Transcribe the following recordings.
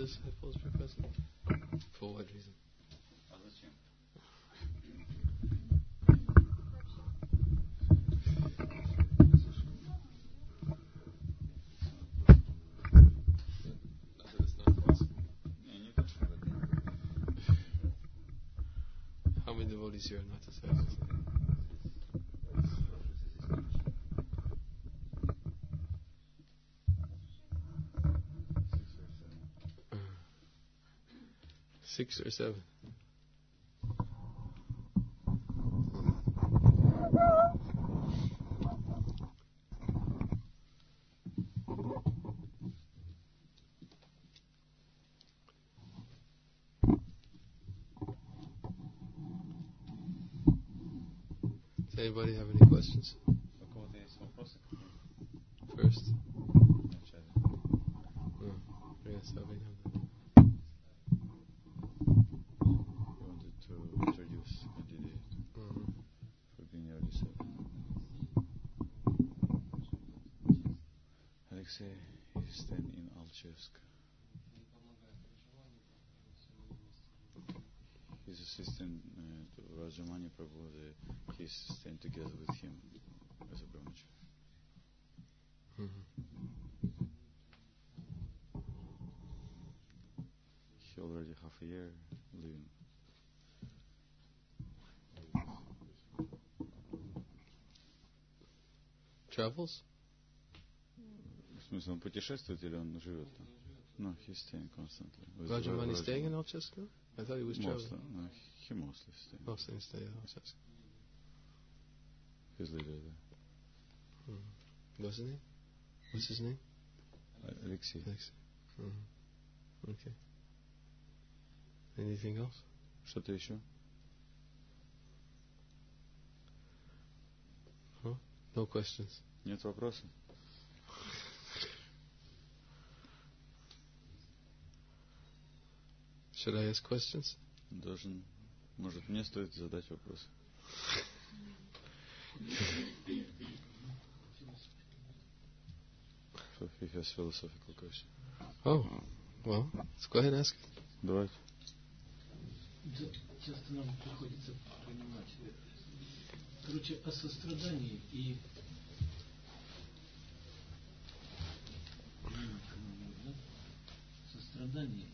disciples be present? For what reason? How many devotees here are not disciples? 6 or 7. Does anybody have any questions? First? Yes, I mean, Alexei is staying in Alchevsk. His assistant to Rajamani Prabhu, he's staying together with him as a brahmachari. He already half a year living. Travels? В смысле, он путешествует или он живет там? No, he's staying constantly. Rajamani is staying in Alchevsk? I thought he was traveling. No, he mostly stays. Mostly stays in Alchevsk. He's leader there. What's his name? What's his name? Alexei. Okay. Anything else? Что-то еще? No questions. Нет вопросов? Should I ask questions? Может, мне стоит задать вопрос? So he has philosophical question. Oh, well, let's go ahead and ask. Давайте. Часто нам приходится понимать, короче, о сострадании и сострадание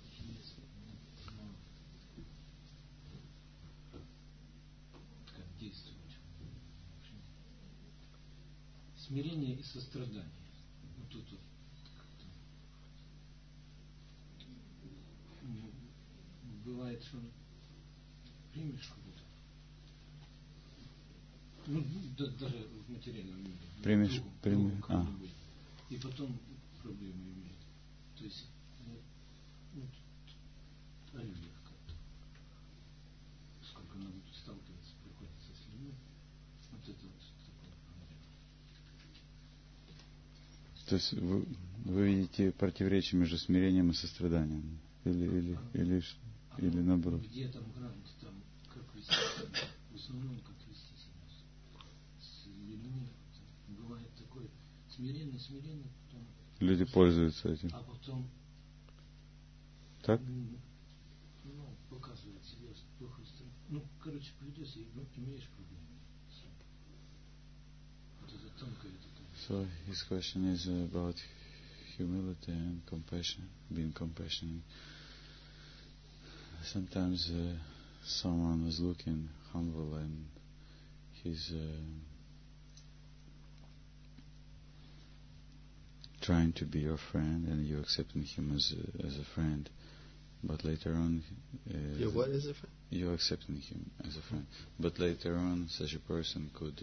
как действовать. Смирение и сострадание. Вот тут вот бывает, что примешь какую-то. Ну, даже в материальном мире. Примешь. И потом проблемы имеет. То есть, о людях как-то. Сколько нам тут сталкиваться приходится с людьми. Вот это вот такое проблема. То есть вы видите противоречие между смирением и состраданием? Или наоборот? Где там грант, там как вести себя? В основном как вести себя с людьми. Бывает такое смиренно, потом... Люди пользуются этим. А потом... Так? Показывает себя с плохой стороны. Короче, придется, и имеешь проблемы. Вот это тонкое такое. So his question is about humility and compassion, being compassionate. Sometimes someone is looking humble and he's trying to be your friend and you're accepting him as a friend. But later on... You're what as a friend? You're accepting him as a friend. But later on such a person could...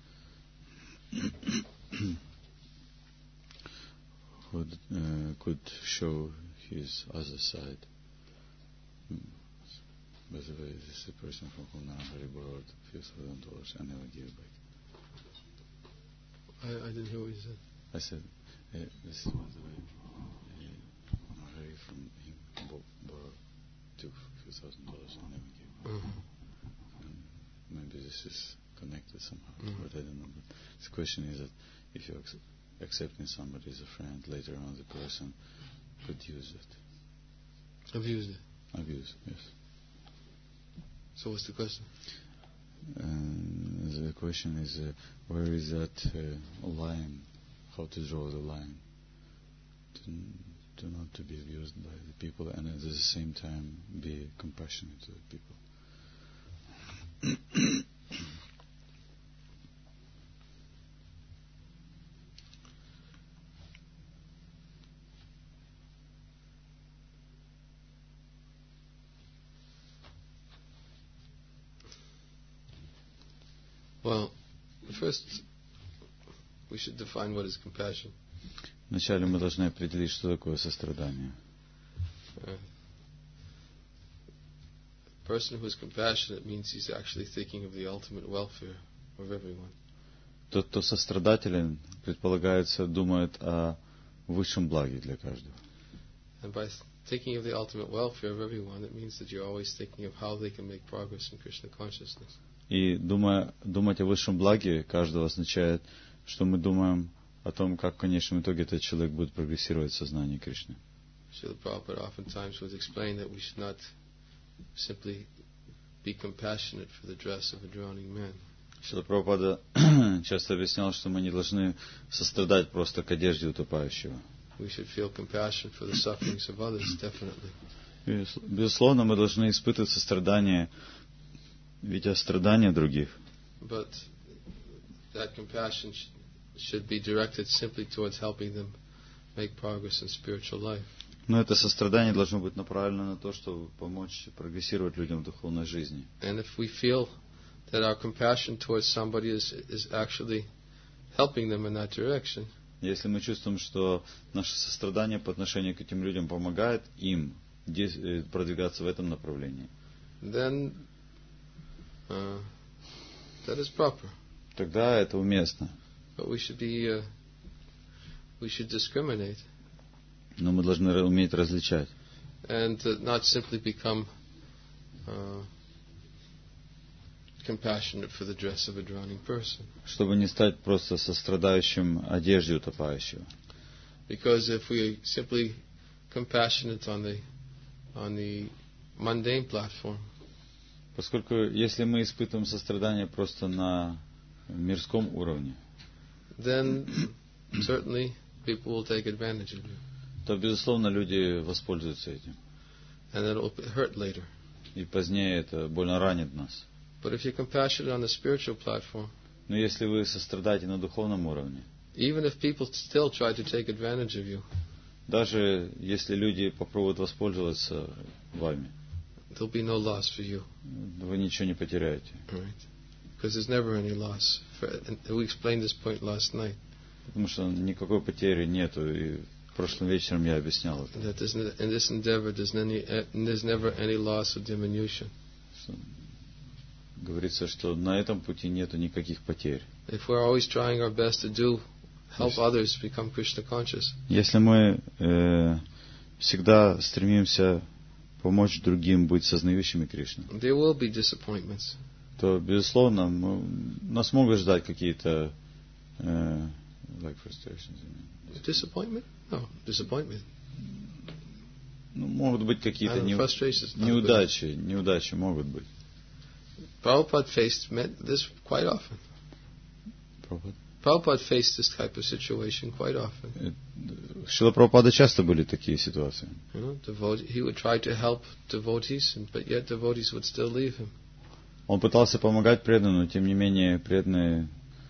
could show his other side. By the way, this is a person from whom Narahari borrowed a few $1,000 and never gave back. I didn't hear what you said. I said, this is by the way, Narahari from him borrowed took a few $1,000 and never gave back. Maybe this is connected somehow, but I don't know. But the question is that if you're accepting somebody as a friend, later on the person could use it. Abused it. Abuse, yes. So what's the question? The question is, where is that line? How to draw the line? To not to be abused by the people, and at the same time be compassionate to the people. Well, first we should define what is compassion. Вначале мы должны определить, что такое сострадание. A person who is compassionate means he's actually thinking of the ultimate welfare of everyone. Тот, кто сострадателен, предполагается, думает о высшем благе для каждого. And by thinking of the ultimate welfare of everyone, it means that you're always thinking of how they can make progress in Krishna consciousness. И думать о высшем благе каждого означает, что мы думаем о том, как в конечном итоге этот человек будет прогрессировать в сознании Кришны. Srila Prabhupada oftentimes would explain that we should not simply be compassionate for the dress of a drowning man. Шрила Прабхупада часто объяснял, что мы не должны сострадать просто к одежде утопающего. We should feel compassion for the sufferings of others, definitely. Безусловно, мы должны испытывать сострадание, видя страдания других. But that compassion should be directed simply towards helping them make progress in spiritual life. Но это сострадание должно быть направлено на то, чтобы помочь прогрессировать людям в духовной жизни. And if we feel that our compassion towards somebody is actually helping them in that direction, если мы чувствуем, что наше сострадание по отношению к этим людям помогает им продвигаться в этом направлении, then that is proper. Тогда это уместно. But we should discriminate. Но мы должны уметь различать. And not simply become compassionate for the dress of a drowning person. Чтобы не стать просто сострадающим одежде утопающего. Because if we simply compassionate on the mundane platform, поскольку если мы испытываем сострадание просто на мирском уровне, then certainly people will take advantage of you. То, безусловно, люди воспользуются этим. And it will hurt later. И позднее это больно ранит нас. But if you're compassionate on the spiritual platform, но если вы сострадаете на духовном уровне, even if people still try to take advantage of you, даже если люди попробуют воспользоваться вами, there'll be no loss for you. Вы ничего не потеряете. Right. Because there's never any loss. And we explained this point last night. Потому что никакой потери нету. И прошлым вечером я объяснял это. That in this endeavor there's never any loss or diminution. Говорится, что на этом пути нету никаких потерь. If we're always trying our best to help others become Krishna conscious. Если мы всегда стремимся помочь другим быть сознающими Кришну, there will be disappointments. То, безусловно, нас могут ждать какие-то like frustrations. Disappointment? No, disappointment. Могут быть какие-то неудачи могут быть. Prabhupada faced this quite often. Prabhupada faced this type of situation quite often. Шрила Прабхупада часто были такие ситуации. He would try to help devotees, but yet devotees would still leave him. Он пытался помогать преданным, но тем не менее преданные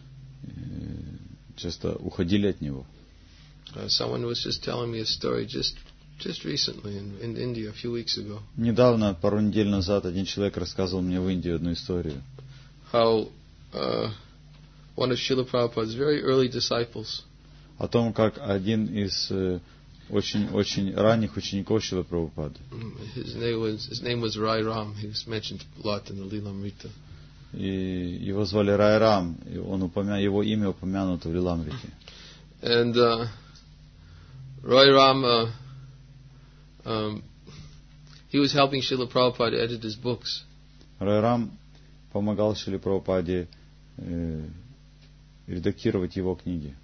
часто уходили от него. Someone was just telling me a story just recently in India a few weeks ago. Недавно, пару недель назад, один человек рассказывал мне в Индии одну историю. How one of Srila Prabhupada's very early disciples. О том, как один из очень ранних учеников Шрилы Прабхупады. His name was Rai Ram. He was mentioned a lot in the Lilamrita. И его звали Рай Рам, и его имя упомянуто в Лиламрите. And Rai Ram, he was helping Srila Prabhupada edit his books. Рай Рам помогал Шриле Прабхупаде редактировать его книги.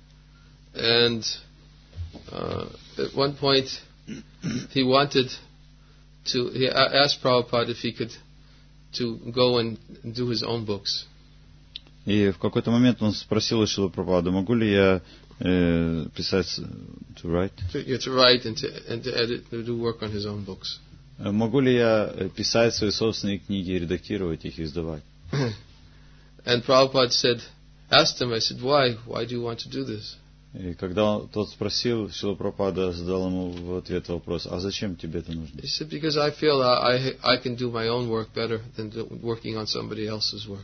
And at one point, he wanted he asked Prabhupada if he could to go and do his own books. И в какой-то момент он спросил у Шрилы Прабхупады, могу ли я писать, to write? To write and to edit, to do work on his own books. Могу ли я писать свои собственные книги, редактировать их и издавать? And Prabhupada asked him, I said, why do you want to do this? И когда тот спросил, Шрила Прабхупада задал ему в ответ вопрос, а зачем тебе это нужно? He said, because I feel I can do my own work better than working on somebody else's work.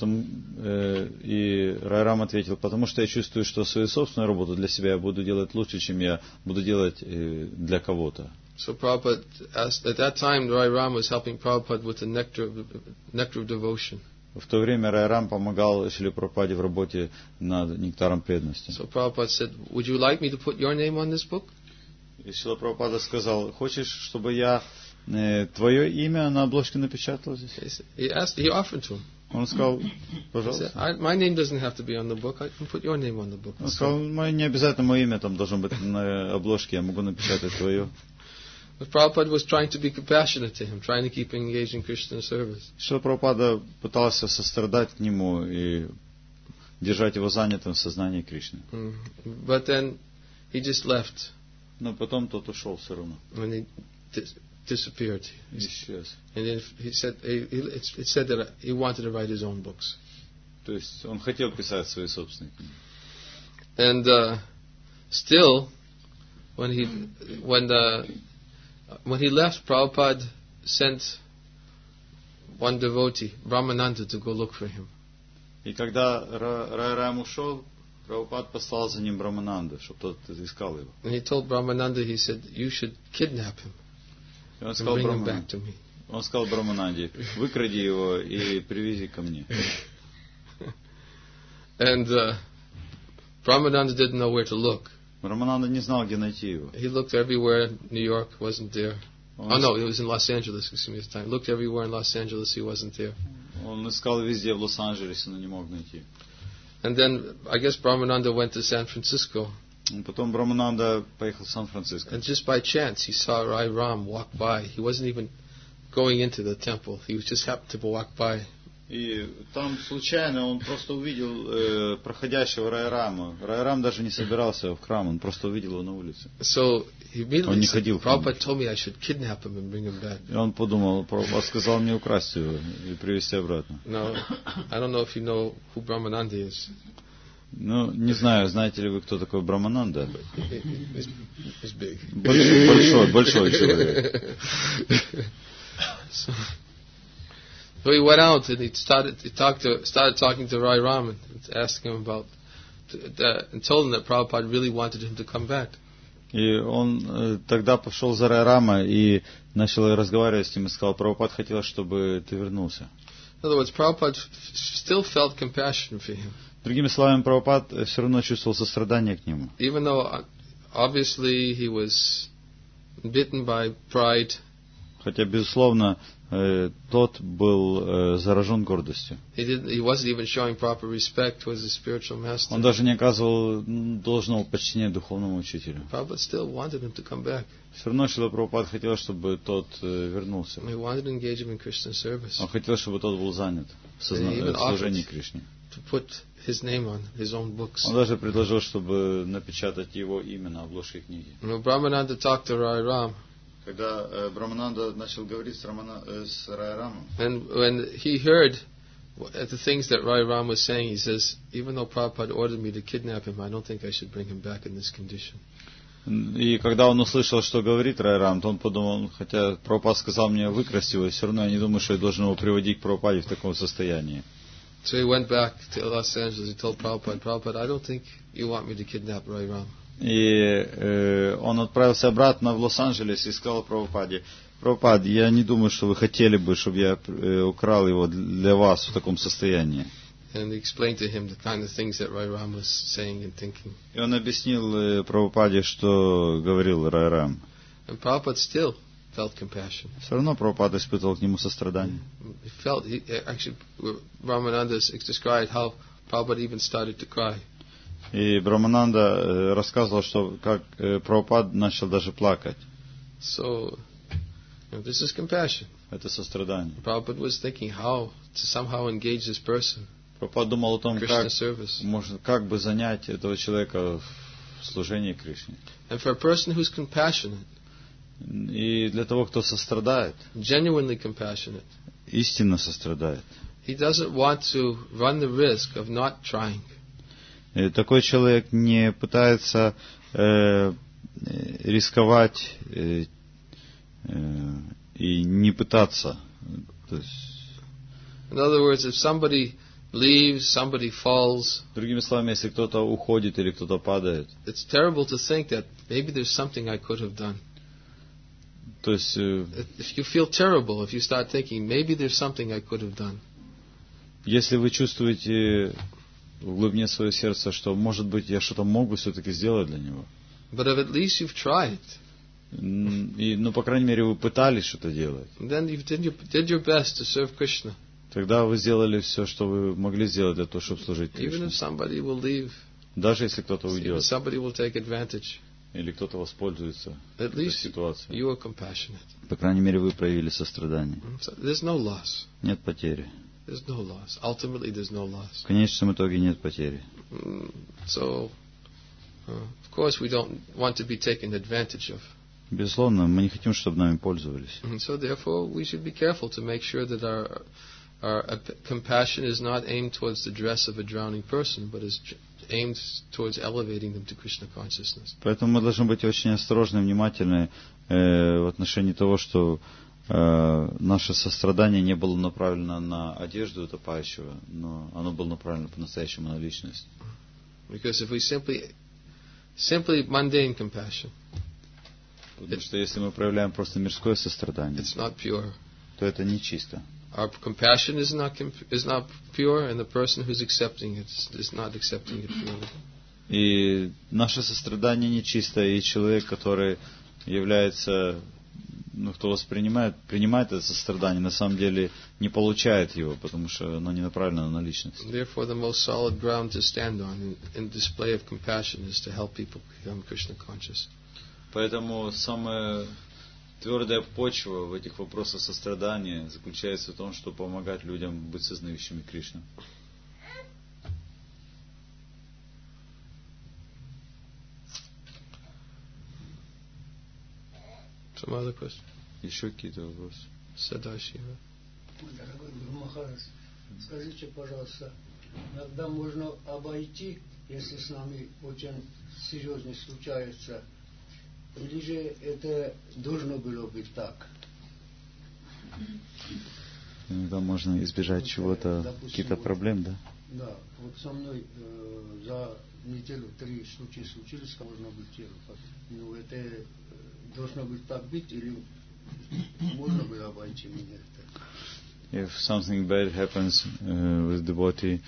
И Райрам ответил, потому что я чувствую, что свою собственную работу для себя я буду делать лучше, чем я буду делать для кого-то. So Prabhupada asked, at that time Rai Ram was helping Prabhupada with the nectar of devotion. В то время Райрам помогал Шриле Прабхупаде в работе над нектаром преданности. So Prabhupada said, would you like me to put your name on this book? И Шрила Прабхупада сказал, хочешь, чтобы я твое имя на обложке напечатал здесь? He offered to him. Он сказал, пожалуйста. My name doesn't have to be on the book. I can put your name on the book. Он сказал, не обязательно мое имя там должно быть на обложке, я могу напечатать твое. But Prabhupada was trying to be compassionate to him, trying to keep him engaged in Krishna service. Шрила Прабхупада пытался сострадать к нему и держать его занятым в сознании Кришны. But then he just left. Но потом тот ушел все равно. When he disappeared. Исчез. And then he said, it said that he wanted to write his own books. То есть он хотел писать свои собственные книги. And still, when he left, Prabhupada sent one devotee, Brahmananda, to go look for him. И когда Райрам ушел, Прабхупад послал за ним Брамананду, чтобы тот искал его. And he told Brahmananda, he said, you should kidnap him and bring him back to me. Он сказал Брамананде, выкради его и привези ко мне. And Brahmananda didn't know where to look. Брамананда не знал, где найти его. He looked everywhere. New York wasn't there. No, it was in Los Angeles. Excuse me, this time. Looked everywhere in Los Angeles. He wasn't there. Он искал везде в Лос-Анджелесе, но не мог найти. And then I guess Brahmananda went to San Francisco. Потом Брамананда поехал в Сан-Франциско. And just by chance, he saw Rai Ram walk by. He wasn't even going into the temple. He just happened to walk by. И там случайно он просто увидел проходящего Райрама. Райрам даже не собирался в храм, он просто увидел его на улице. So he immediately said, ходил. Prabhupada told me I should kidnap him and bring him back. И он подумал, Прабхупада сказал мне украсть его и привезти обратно. No, I don't know if you know who Brahmananda is. Ну, не знаю, знаете ли вы, кто такой Брамананда? He's big. Большой человек. So he went out and he started talking to Rai Ram and asking him about, and told him that Prabhupada really wanted him to come back. И он тогда пошел за Райрама и начал разговаривать с ним и сказал, Прабхупада хотел, чтобы ты вернулся. In other words, Prabhupada still felt compassion for him. Другими словами, Прабхупад все равно чувствовал сострадание к нему. Even though obviously he was bitten by pride. Хотя, безусловно, тот был заражен гордостью. He wasn't even showing proper respect towards the spiritual master. Он даже не оказывал должного почтения духовному учителю. Prabhupada still wanted him to come back. Все равно Шрила Прабхупад хотел, чтобы тот вернулся. He wanted to engage him in Krishna service. Он хотел, чтобы тот был занят в служении Кришне. To put his name on his own books. Он даже предложил, чтобы напечатать его имя на обложке книги. Brahmananda talked to Rai Ram. Когда Брамананда начал говорить с Райрамом, and when he heard the things that Rai Ram was saying, he says, even though Prabhupada ordered me to kidnap him, I don't think I should bring him back in this condition. И когда он услышал, что говорит Райрам, то он подумал, хотя Прабхупад сказал мне выкрасть его, все равно я не думаю, что я должен его приводить к Прабхупаде в таком состоянии. So he went back to Los Angeles. He told Prabhupada, I don't think you want me to kidnap Rai Ram. И он отправился обратно в Лос-Анджелес и сказал Прабхупаде, Прабхупад, я не думаю, что вы хотели бы, чтобы я украл его для вас в таком состоянии. And he explained to him the kind of things that Rai Ram was saying and thinking. И он объяснил Прабхупаде, что говорил Райрам. And Prabhupada still felt compassion. Все равно Прабхупада испытывал к нему сострадание. Actually, Brahmananda described how Prabhupada even started to cry. И Брамананда рассказывал, что как Прабхупад начал даже плакать. So This is compassion. Это сострадание. Prabhupada was thinking how to somehow engage this person Прабхупада думал о том, in как, Krishna service. как бы занять этого человека в служении Кришне. And for a person who's compassionate, И для того, кто сострадает, genuinely compassionate, истинно сострадает, he doesn't want to run the risk of not trying. и такой человек не пытается рисковать и не пытаться. То есть, In other words, if somebody leaves, somebody falls, другими словами, если кто-то уходит или кто-то падает, it's terrible to think that maybe there's something I could have done. то есть If you feel terrible, if you start thinking, maybe there's something I could have done. если вы чувствуете в глубине своего сердца, что, может быть, я что-то мог бы все-таки сделать для него, But if at least you've tried, и, ну, по крайней мере, вы пытались что-то делать, then you did your best to serve Krishna. тогда вы сделали все, что вы могли сделать для того, чтобы служить Even Кришне. if somebody will leave, Даже если кто-то even уйдет, somebody will take advantage, или кто-то воспользуется at этой least ситуацией, you are compassionate. по крайней мере, вы проявили сострадание. So there's no loss. Нет потери. There's no loss. Ultimately, there's no loss. В конечном итоге нет потери. So, of course, we don't want to be taken advantage of. Безусловно, мы не хотим, чтобы нами пользовались. And so, therefore, we should be careful to make sure that our compassion is not aimed towards the dress of a drowning person, but is aimed towards elevating them to Krishna consciousness. Поэтому мы должны быть очень осторожны, внимательны в отношении того, что наше сострадание не было направлено на одежду утопающего, но оно было направлено по-настоящему на личность. Because if we simply mundane compassion, Потому что если мы проявляем просто мирское сострадание, it's not pure. то это нечисто. Our compassion is not pure, and the person who's accepting it is not accepting it purely. И наше сострадание нечисто, и человек, который является, кто принимает это сострадание, на самом деле не получает его, потому что оно не направлено на личность. Therefore, the most solid ground to stand on in display of compassion is to help people become Krishna conscious. Поэтому самая твердая почва в этих вопросах сострадания заключается в том, чтобы помогать людям быть сознающими Кришну. Some other question? Еще какие-то вопросы? Садашива. Дорогой Гуру Махарадж, скажите, пожалуйста, иногда можно обойти, если с нами очень серьезно случается, или же это должно было быть так? Иногда можно избежать чего-то, допустим, каких-то проблем, да? Да, вот со мной за неделю 3 случая случились, можно быть тело. Ну, это должно быть так быть, или можно было обойти меня это? If something bad happens with the body,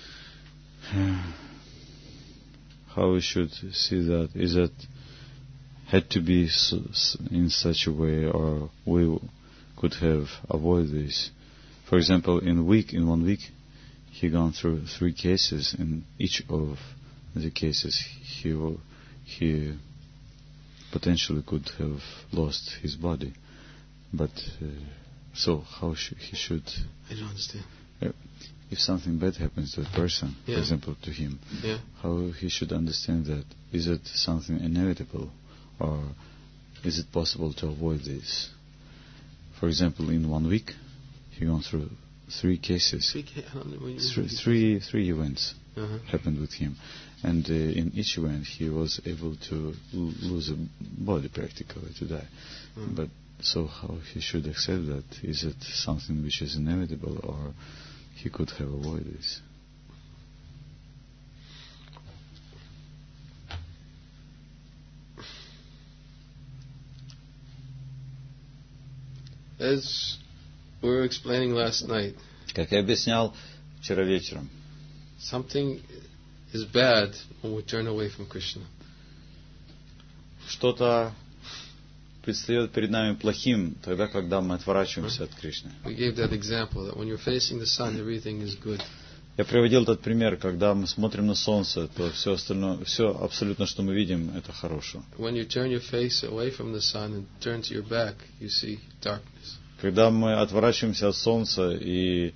how we should see that? Is that had to be in such a way, or we could have avoided this? For example, in 1 week, he gone through 3 cases. In each of the cases, he potentially could have lost his body. But so how he should? I don't understand. If something bad happens to a person, Yeah. for example, to him, Yeah. how he should understand that? Is it something inevitable, or is it possible to avoid this? For example, in 1 week, he gone through 3 cases. Three events happened with him, and in each event he was able to lose a body practically, to die. But so how he should accept that? Is it something which is inevitable, or he could have avoided this? As we were explaining last night, Как я объяснял вчера вечером, something is bad when we turn away from Krishna. что-то предстает перед нами плохим тогда, когда мы отворачиваемся от Кришны. We gave that example that when you're facing the sun, everything is good. Я приводил этот пример, когда мы смотрим на солнце, то все остальное, все абсолютно, что мы видим, это хорошо. When you turn your face away from the sun and turn to your back, you see darkness. Когда мы отворачиваемся от солнца и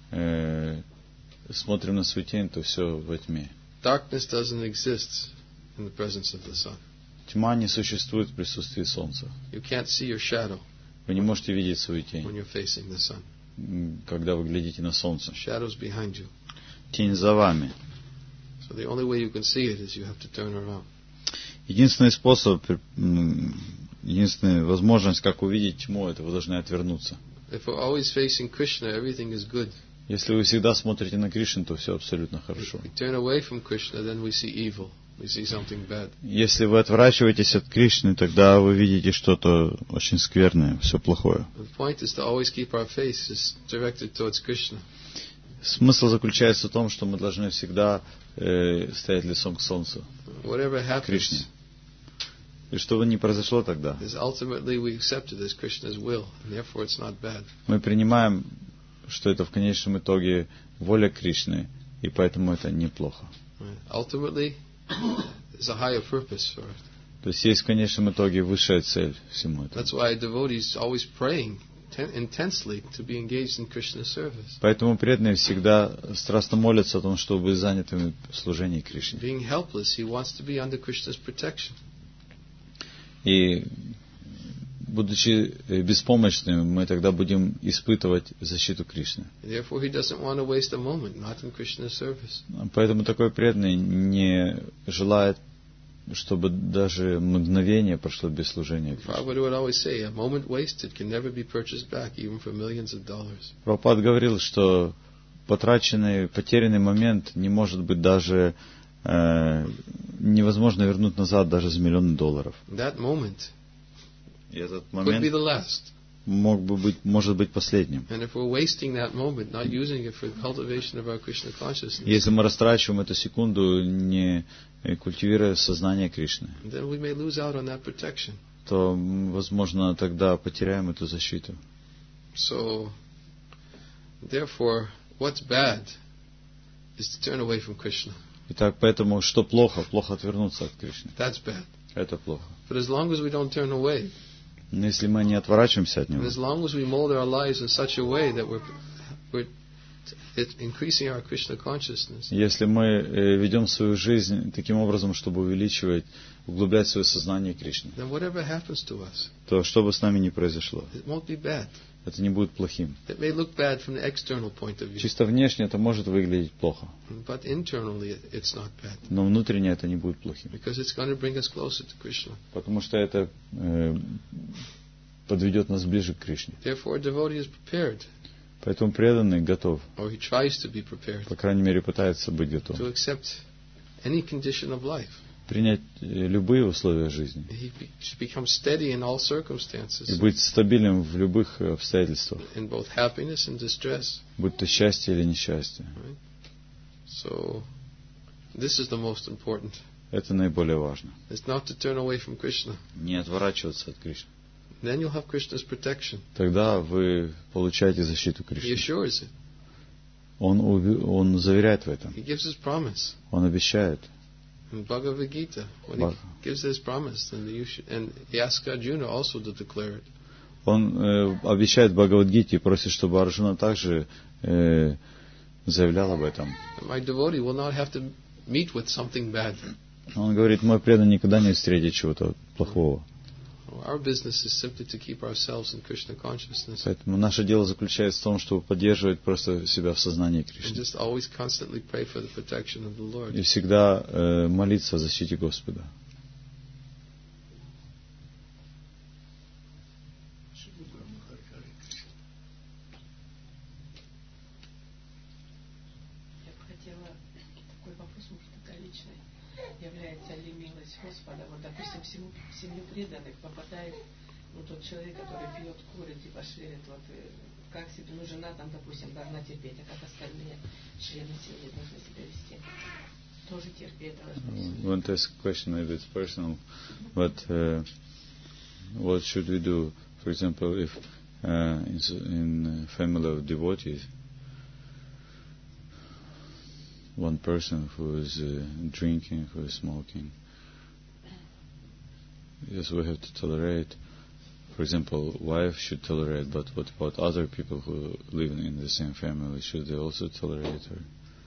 смотрим на свою тень, то все во тьме. Darkness doesn't exist in the presence of the sun. Тьма не существует в присутствии солнца. You can't see your shadow Вы не можете видеть свою when тень, you're facing the sun. когда вы глядите на солнце. Shadow's behind you. Тень за вами. So the only way you can see it is you have to turn around. Единственный способ, единственная возможность, как увидеть тьму, это вы должны отвернуться. If we're always facing Krishna, everything is good. Если вы всегда смотрите на Кришну, то все абсолютно хорошо. If we turn away from Krishna, then we see evil. We see something bad. Если вы отворачиваетесь от Кришны, тогда вы видите что-то очень скверное, все плохое. The point is to always keep our faces directed towards Krishna. Смысл заключается в том, что мы должны всегда стоять лицом к солнцу, Whatever к Кришне. happens, И что бы ни произошло тогда, is ultimately we accept it as Krishna's will, and therefore it's not bad. мы принимаем, что это в конечном итоге воля Кришны, и поэтому это неплохо. Right? Ultimately, there's a higher purpose for it. То есть есть в конечном итоге высшая цель всему этому. That's why devotees always praying intensely to be engaged in Krishna's service. Поэтому преданные всегда страстно молятся о том, чтобы быть занятыми в служении Кришне. Being helpless, he wants to be under Krishna's protection. И будучи беспомощными, мы тогда будем испытывать защиту Кришны. Therefore, he doesn't want to waste a moment not in Krishna's service. Поэтому такой преданный не желает, чтобы даже мгновение прошло без служения Кришне. Prabhupada would always say, a moment wasted can never be purchased back, even for millions of dollars. Прабхупада говорил, что потерянный момент не может быть даже невозможно вернуть назад даже за $1 000 000. That moment И этот could be момент the last. может быть последним. And if we're wasting that moment, not using it for the cultivation of our Krishna consciousness, Если мы растрачиваем эту секунду, не культивируя сознание Кришны, then we may lose out on that protection. то, возможно, тогда потеряем эту защиту. So, therefore, what's bad is to turn away from Krishna. Итак, поэтому что плохо? Плохо отвернуться от Кришны. That's bad. Это плохо. But as long as we don't turn away, Но если мы не отворачиваемся от and него, as long as we mold our lives in such a way that we're increasing our Krishna consciousness, если мы ведем свою жизнь таким образом, чтобы углублять свое сознание Кришны, then whatever happens to us, то что бы с нами ни произошло, it won't be bad. это не будет плохим. It may look bad from the external point of view, Чисто внешне это может выглядеть плохо, but internally it's not bad, но внутренне это не будет плохим. because it's going to bring us closer to Krishna. Потому что это подведет нас ближе к Кришне. Therefore, a devotee is prepared, Поэтому преданный готов, or he tries to be prepared, по крайней мере пытается быть готов, to accept any condition of life. принять любые условия жизни He should become steady in all и circumstances, быть стабильным в любых обстоятельствах, in both happiness and distress. будь то счастье или несчастье. So, this is the most important. Это наиболее важно. It's not to turn away from Krishna. Не отворачиваться от Кришны. Then you'll have Krishna's protection. Тогда вы получаете защиту He Кришны. assures it. Он заверяет в этом. He gives his promise. Он обещает. In Bhagavad Gita, when he gives this promise, then and he asks Arjuna also to declare it. Он обещает в Бхагавад-гите и просит, чтобы Арджуна также заявлял об этом. My devotee will not have to meet with something bad. Он говорит, мой преданный никогда не встретит чего-то плохого. Our business is simply to keep ourselves in Krishna consciousness. Поэтому наше дело заключается в том, чтобы поддерживать просто себя в сознании And Кришны. just always constantly pray for the protection of the Lord. И всегда молиться о защите Господа. Я бы хотела такой вопрос, может, это личный. Является ли милость Господа? Вот, допустим, в семью преданных попадает тот человек, который пьет, курит и поширит. Вот, как себе, жена там, допустим, должна терпеть, а как остальные члены семьи должны себя вести? Тоже терпеть должны. One test question, maybe it's personal, but what should we do? For example, if in a family of devotees, one person who is drinking, who is smoking. Yes, we have to tolerate. For example, wife should tolerate, but what about other people who live in the same family? Should they also tolerate her?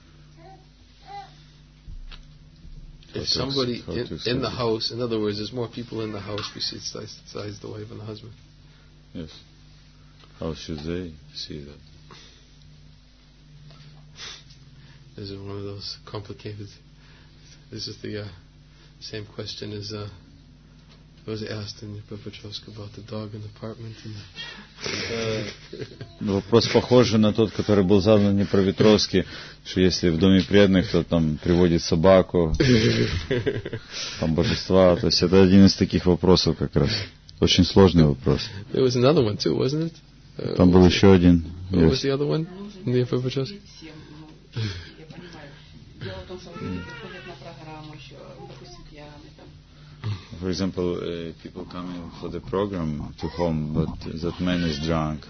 If somebody in the house, in other words, there's more people in the house besides the wife and the husband. Yes. How should they see that? This is one of those complicated. This is the same question as was asked in Petrovsk about the dog in the apartment. Вопрос похожий на тот, который был задан в Днепропетровске, что если в доме преданных, то там приводит собаку, там божества. То есть это один из таких вопросов как раз. Очень сложный вопрос. There was another one too, wasn't it? Там был еще один. What was the other one? In the Petrovsk? Дело в том, что люди приходят на программу еще, допустим, пьяные там. For example, people coming for the program to home, but that man is drunk.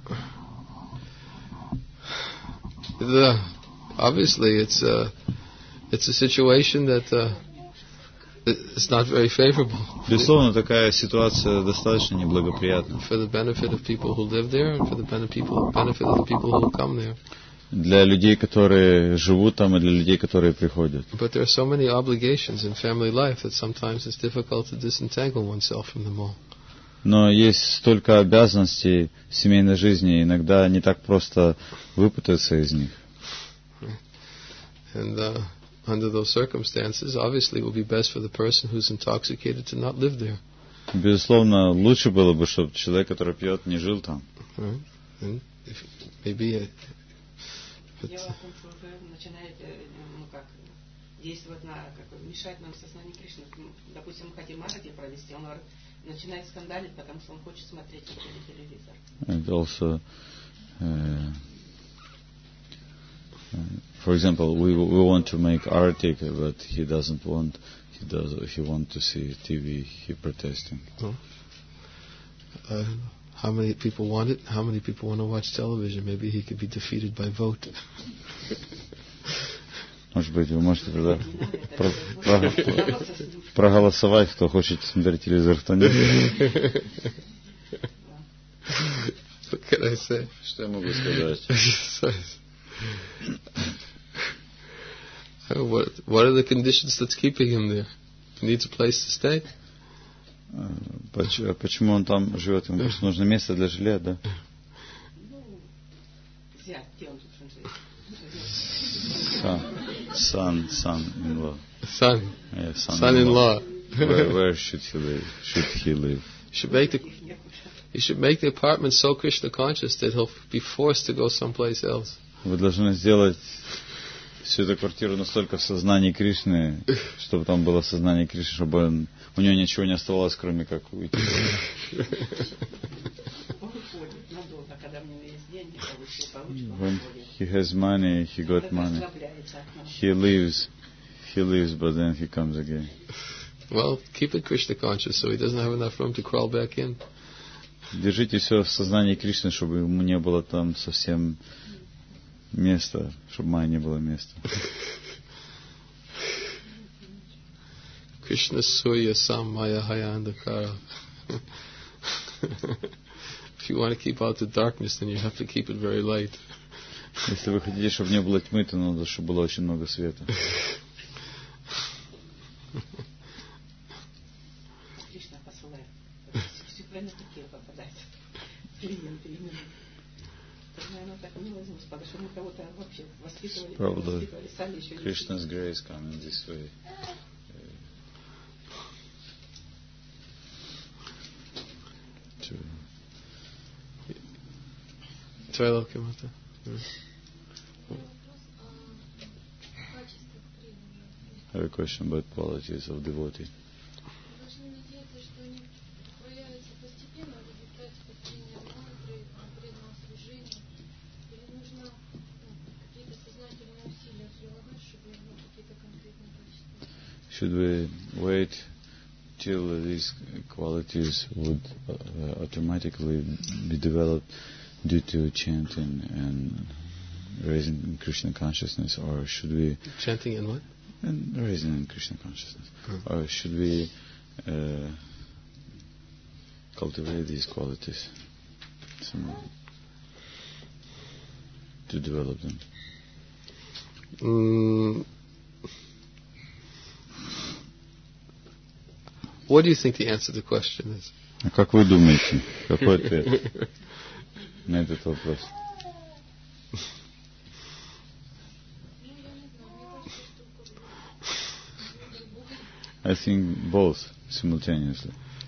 Obviously, it's a situation that it's not very favorable. Безусловно, такая ситуация достаточно неблагоприятна. For the benefit of people who live there, and for the benefit of the people who come there. Для людей, которые живут там, и для людей, которые приходят. But there are so many obligations in family life that sometimes it's difficult to disentangle oneself from them all. Но есть столько обязанностей в семейной жизни, иногда не так просто выпутаться из них. And under those circumstances, obviously, it will be best for the person who's intoxicated to not live there. Безусловно, лучше было бы, чтобы человек, который пьет, не жил там. And maybe Дело в том, что уже начинает, действовать мешать нам сознание Кришны. Допустим, мы хотим Арати провести, он начинает скандалить, потому что он хочет смотреть телевизор. And also, for example, we want to make Artik, but he doesn't want. He wants to see TV. He protesting. How many people want it? How many people want to watch television? Maybe he could be defeated by vote. Может быть, вы можете проголосовать, кто хочет смотреть телевизор, кто нет. What can I say? Что я могу сказать? What are the conditions that's keeping him there? He needs a place to stay. Почему он там живет? Ему просто нужно место для жилья, да? Son-in-law. Son-in-law. Where should he live? He should make the apartment so Krishna conscious that he'll be forced to go someplace else. Вы должны сделать всю эту квартиру настолько в сознании Кришны, чтобы там было сознание Кришны, чтобы у него ничего не оставалось, кроме как уйти. When he has money, he got money. He leaves, but then he comes again. Well, keep it Krishna conscious, so he doesn't have enough room to crawl back in. Держите все в сознании Кришны, чтобы ему не было там совсем места, чтобы Майя не было места. Krishna Surya Samaya Hayandakara. If you want to keep out the darkness, then you have to keep it very light. Если вы хотите, чтобы не было тьмы, то надо, чтобы было очень много света. Кришна посылает. Все прямо такие попадают. Клиенты именно. Наверное, так не возьмусь, потому что мы кого-то вообще воспитывали сами еще. Krishna's grace coming this way. Трайлокимата. I have a question about qualities of devotee. Should we wait till these qualities would automatically be developed due to chanting and raising in Krishna consciousness, or should we Chanting and what? raising in Krishna consciousness, or should we cultivate these qualities to develop them? What do you think the answer to the question is? А как вы думаете, какой ответ на этот вопрос? I think both simultaneously.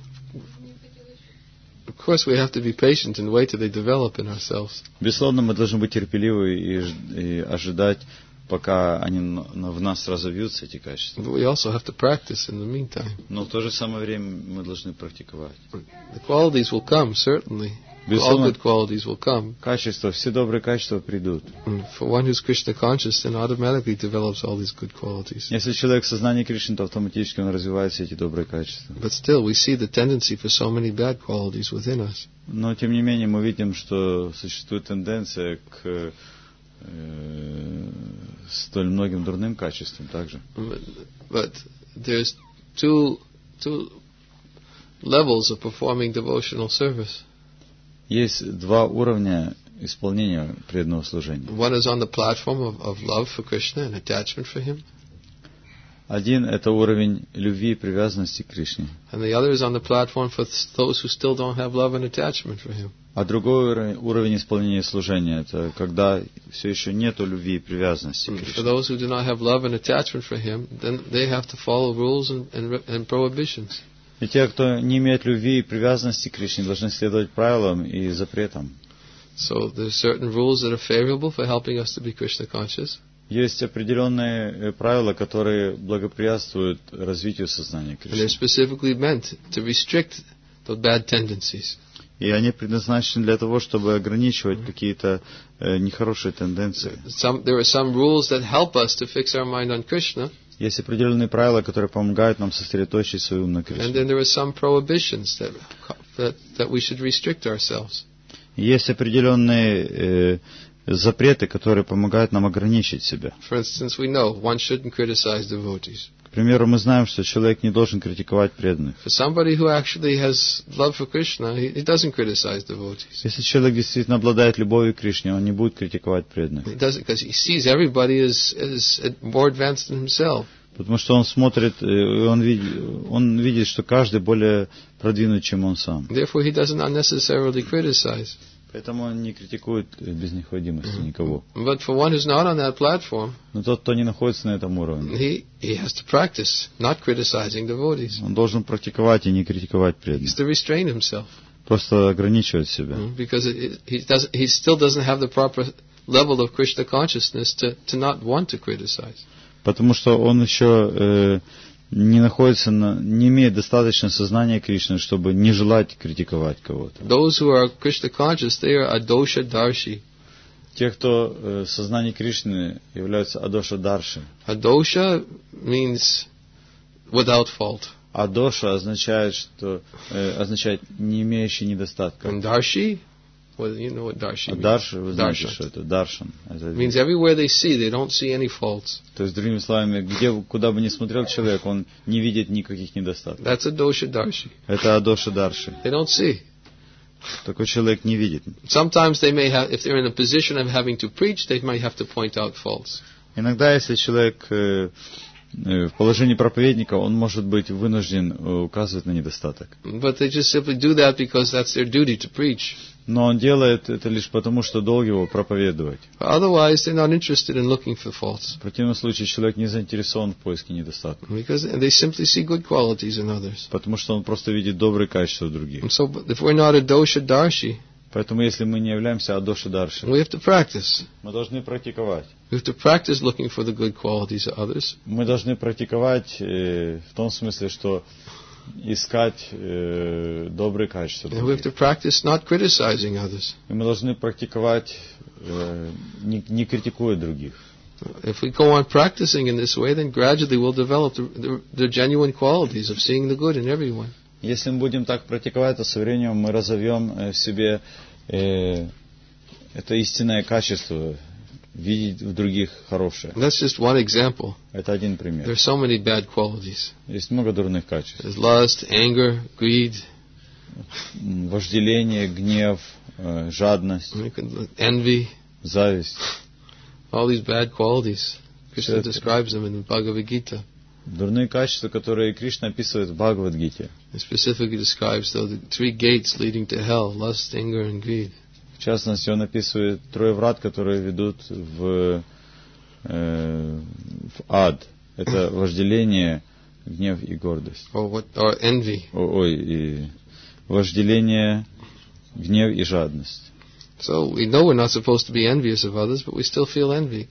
Of course, we have to be patient and wait till they develop in ourselves. Безусловно, мы должны быть терпеливы и ожидать, пока они в нас разовьются, эти качества. But we also have to practice in the meantime. Но в то же самое время мы должны практиковать. The qualities will come, certainly. All good qualities will come. Качества, все добрые качества придут. And for one who's Krishna conscious, then automatically develops all these good qualities. Если человек в сознании Кришны, то автоматически он развивает все эти добрые качества. But still, we see the tendency for so many bad qualities within us. Но тем не менее мы видим, что существует тенденция к столь многим дурным качествам также. But there's two levels of performing devotional service. Есть два уровня исполнения преданного служения. One is on the platform of love for Krishna and attachment for Him. Один — это уровень любви и привязанности к Кришне. And the other is on the platform for those who still don't have love and attachment for Him. А другой уровень исполнения служения — это когда все еще нету любви и привязанности к For Кришне. those who do not have love and attachment for Him, then they have to follow rules and prohibitions. И те, кто не имеет любви и привязанности к Кришне, должны следовать правилам и запретам. So there's certain rules that are favorable for helping us to be Krishna conscious. Есть определенные правила, которые благоприятствуют развитию сознания And they're Кришны. specifically meant to restrict the bad tendencies. И они предназначены для того, чтобы ограничивать какие-то нехорошие тенденции. There are some rules that help us to fix our mind on Krishna. Есть определенные правила, которые помогают нам сосредоточить свой ум на And Кришне. then there are some prohibitions that we should restrict ourselves. Есть определенные запреты, которые помогают нам ограничить себя. For instance, we know one shouldn't criticize devotees. К примеру, мы знаем, что человек не должен критиковать преданных. For somebody who actually has love for Krishna, he doesn't criticize devotees. Если человек действительно обладает любовью к Кришне, он не будет критиковать преданных. He does it because he sees everybody as more advanced than himself. Потому что он смотрит, он видит, что каждый более продвинут, чем он сам. Therefore, he doesn't unnecessarily criticize. Поэтому он не критикует без необходимости никого. But for one who's not on that platform, Но тот, кто не находится на этом уровне, he has to practice not criticizing devotees. он должен практиковать и не критиковать He has преданных. to restrain himself Просто ограничивать себя. because he still doesn't have the proper level of Krishna consciousness to not want to criticize. Потому что он еще не находится, не имеет достаточно сознания Кришны, чтобы не желать критиковать кого-то. Those who are Krishna conscious, they are adosha darshi. Те, кто в сознании Кришны, являются адоша дарши. Adosha means without fault. Адоша означает не имеющий недостатка. And darshi, well, you know what darshi А means. дарши, вы знаете, Darshan. что это? Даршан. Это It means everywhere they see, they don't see any faults. То есть, другими словами, куда бы ни смотрел человек, он не видит никаких недостатков. That's adosha darshi. Это адоша дарши. They don't see. Такой человек не видит. Sometimes they may have, if they're in a position of having to preach, they might have to point out faults. Иногда, если человек в положении проповедника, он может быть вынужден указывать на недостаток. But they just simply do that because that's their duty to preach. Но он делает это лишь потому, что долг его проповедовать. Otherwise, they're not interested in looking for faults. В противном случае человек не заинтересован в поиске недостатков. Because they simply see good qualities in others. Потому что он просто видит добрые качества других. And so, if we're not a dosha darshi, Поэтому, если мы не являемся адоши дарши, we have to practice. мы должны практиковать. We have to practice looking for the good qualities of others. Мы должны практиковать в том смысле, что искать добрые качества And we have других. to practice not criticizing others. И мы должны практиковать, не критикуя других. If we go on practicing in this way, then gradually we'll develop the genuine qualities of seeing the good in everyone. Если мы будем так практиковать, то со временем мы разовьем в себе это истинное качество видеть в других хорошее. That's just one example. Это один пример. There's so many bad qualities. Есть много дурных качеств. There's lust, anger, greed, Вожделение, гнев, жадность, envy, зависть. all these bad qualities. Krishna describes them in the Bhagavad Gita. Дурные качества, которые Кришна описывает в Бхагавад-гите. It specifically describes the 3 gates leading to hell: lust, anger, and greed. В частности, он описывает 3 врат, которые ведут в ад. Это вожделение, гнев и гордость. Or envy. И вожделение, гнев и жадность. So we know we're not supposed to be envious of others, but we still feel envy.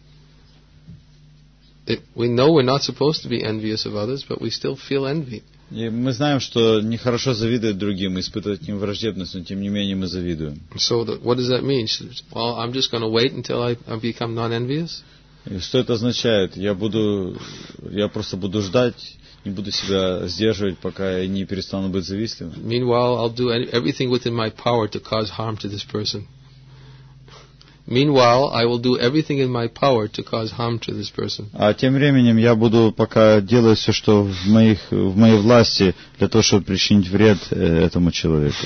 We know we're not supposed to be envious of others, but we still feel envy. И мы знаем, что нехорошо завидовать другим, испытывать к ним враждебность, но тем не менее мы завидуем. So what does that mean? Well, I'm just going to wait until I become non-envious? И что это означает? Я просто буду ждать, не буду себя сдерживать, пока я не перестану быть завистливым. Meanwhile, I'll do everything within my power to cause harm to this person. Meanwhile, I will do everything in my power to cause harm to this person. А тем временем я буду пока делать все, что в моей власти, для того, чтобы причинить вред этому человеку.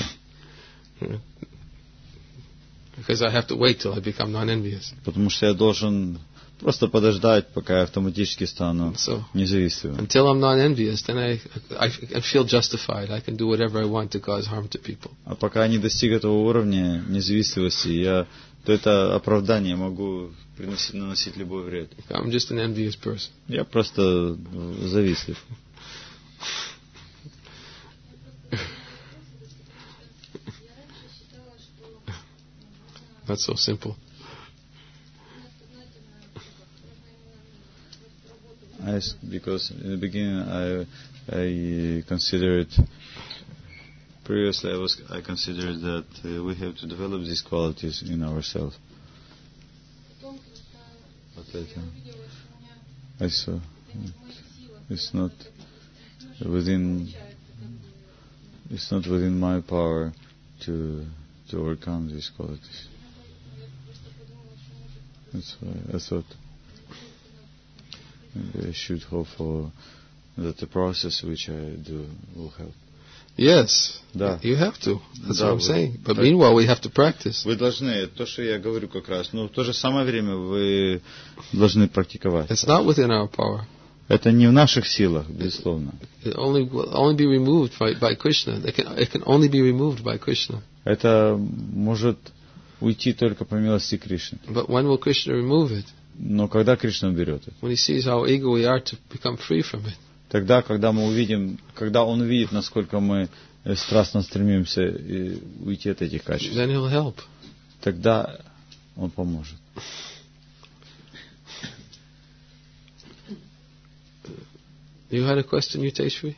Because I have to wait till I become non-envious. Потому что я должен просто подождать, пока я автоматически стану независимым. Until I'm non-envious, then I feel justified. I can do whatever I want to cause harm to people. А пока я не достиг этого уровня независимости, то это оправдание, могу наносить любой вред. I'm just an envious person. Я просто завистлив. Not so simple. Because in the beginning I considered previously I considered that we have to develop these qualities in ourselves. I saw it's not within my power to overcome these qualities. That's why I thought maybe I should hope for that the process which I do will help. Yes, да. You have to. That's what I'm saying. But meanwhile, we have to practice. Вы должны, то, что я говорю как раз, но в то же самое время вы должны практиковать. It's not within our power. Это не в наших силах, безусловно. It will only be removed by Krishna. It can only be removed by Krishna. Это может уйти только по милости Кришны. But when will Krishna remove it? Но когда Кришна уберет это? When he sees how eager we are to become free from it. Тогда, когда он увидит, насколько мы страстно стремимся уйти от этих качеств, then he'll help. Тогда он поможет. You had a question, Yuteshri?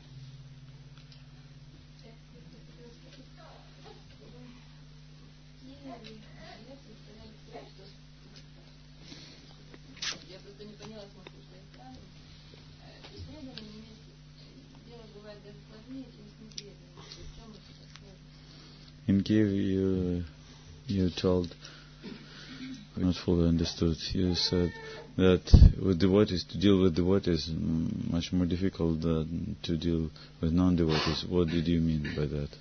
In Kiev, you told, not fully understood, you said that with devotees, to deal with devotees is much more difficult than to deal with non-devotees. What did you mean by that?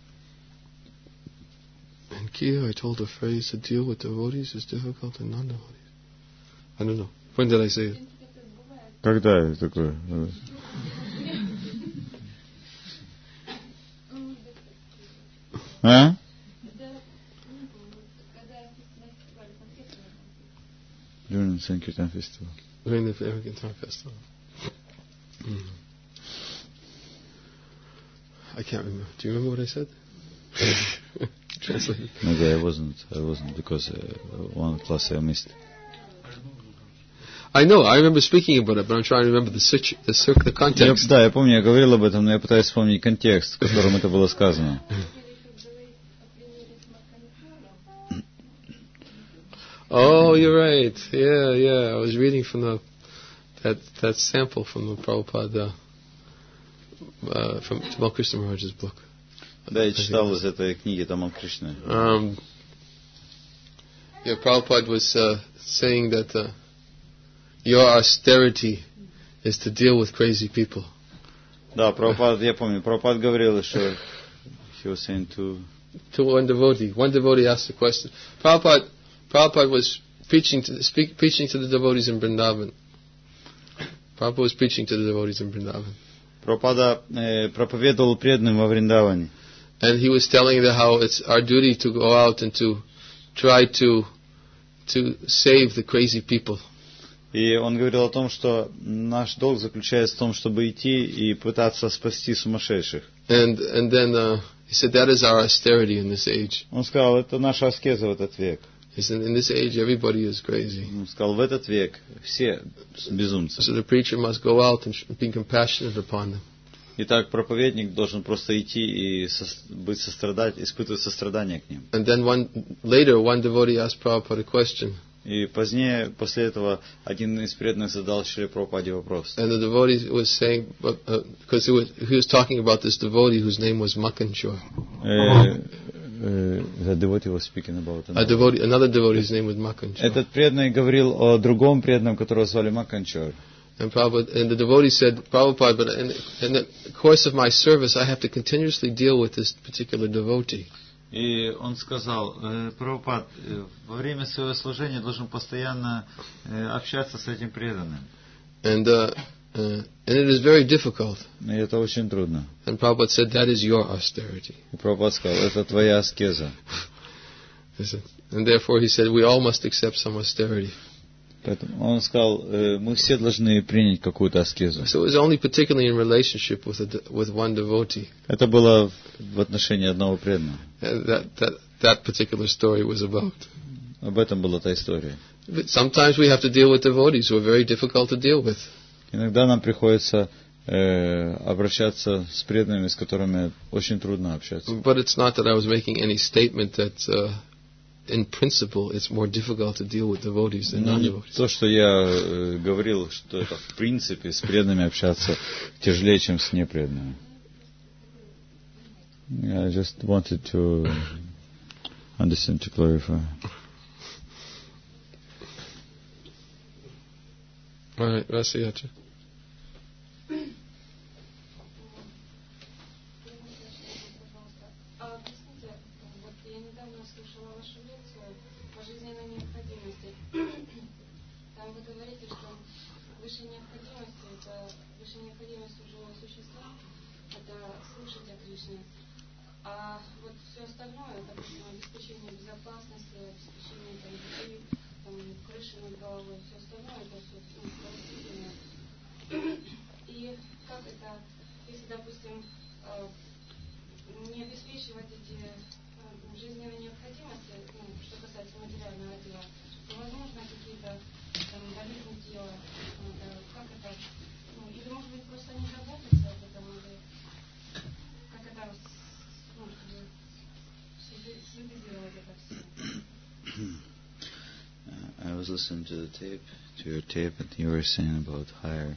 In Kiev, I told a phrase, to deal with devotees is difficult than non-devotees. I don't know. When did I say it? Когда это такое? А? During the Sankirtan festival. During the Sankirtan festival. I can't remember. Do you remember what I said? Translate. Maybe I wasn't because one class I missed. I know, I remember speaking about it, but I'm trying to remember the context. Да, я помню, я говорил об этом, но я пытаюсь вспомнить контекст, в котором это было сказано. Oh, you're right. Yeah. I was reading from that sample from the Prabhupada, from Tamal Krishna Maharaj's book. Да, я читал из этой книги Тамал Кришны. Yeah, Prabhupada was saying that your austerity is to deal with crazy people. Да, Прабхупад, я помню, Прабхупад говорил, что he was saying to one devotee. One devotee asked the question. Prabhupada was preaching to the devotees in Vrindavan. Prabhupada was preaching to the devotees in Vrindavan. Прабхупада проповедовал преданным во Вриндаване. And he was telling them how it's our duty to go out and to try to save the crazy people. И он говорил о том, что наш долг заключается в том, чтобы идти и пытаться спасти сумасшедших. And then he said that is our austerity in this age. Он сказал, это наша аскеза в этот век. He said in this age everybody is crazy. Он сказал, в этот век все безумцы. So the preacher must go out and be compassionate upon them. Итак, проповедник должен просто идти и испытывать сострадание к ним. And then later one devotee asked Prabhupada a question. И позднее, после этого, один из преданных задал Шриле Прабхупаде вопрос. And the devotee was saying, because he was talking about this devotee whose name was Makanchur. The devotee was speaking about another devotee's name was Makanchur. Этот преданный говорил о другом преданном, которого звали Маканчур. And the devotee said, Prabhupada, but in the course of my service, I have to continuously deal with this particular devotee. И он сказал, Прабхупад, во время своего служения должен постоянно общаться с этим преданным. And it is very difficult. И это очень трудно. And Prabhupada said, that is your austerity. И Прабхупад сказал, это твоя аскеза. And therefore he said, we all must accept some austerity. Поэтому он сказал, мы все должны принять какую-то аскезу. So it was only particularly in relationship with one devotee. Это было в отношении одного преданного. That particular story was about. Об этом была та история. But sometimes we have to deal with devotees who are very difficult to deal with. Иногда нам приходится обращаться с преданными, с которыми очень трудно общаться. But it's not that I was making any statement that in principle it's more difficult to deal with devotees than non-devotees. То, что я говорил, что это в принципе с преданными общаться тяжелее, чем с непреданными. I just wanted to understand, to clarify. All right, Rasiyacha. А вот все остальное, допустим, обеспечение безопасности, обеспечение детей, крыши над головой, все остальное, это все второстепенно. И как это, если, допустим, не обеспечивать эти жизненные необходимости, что касается материального дела, то, возможно, какие-то болезни тела, как это, или, может быть, просто не заботиться об этом, или как это, I was listening to your tape, and you were saying about higher.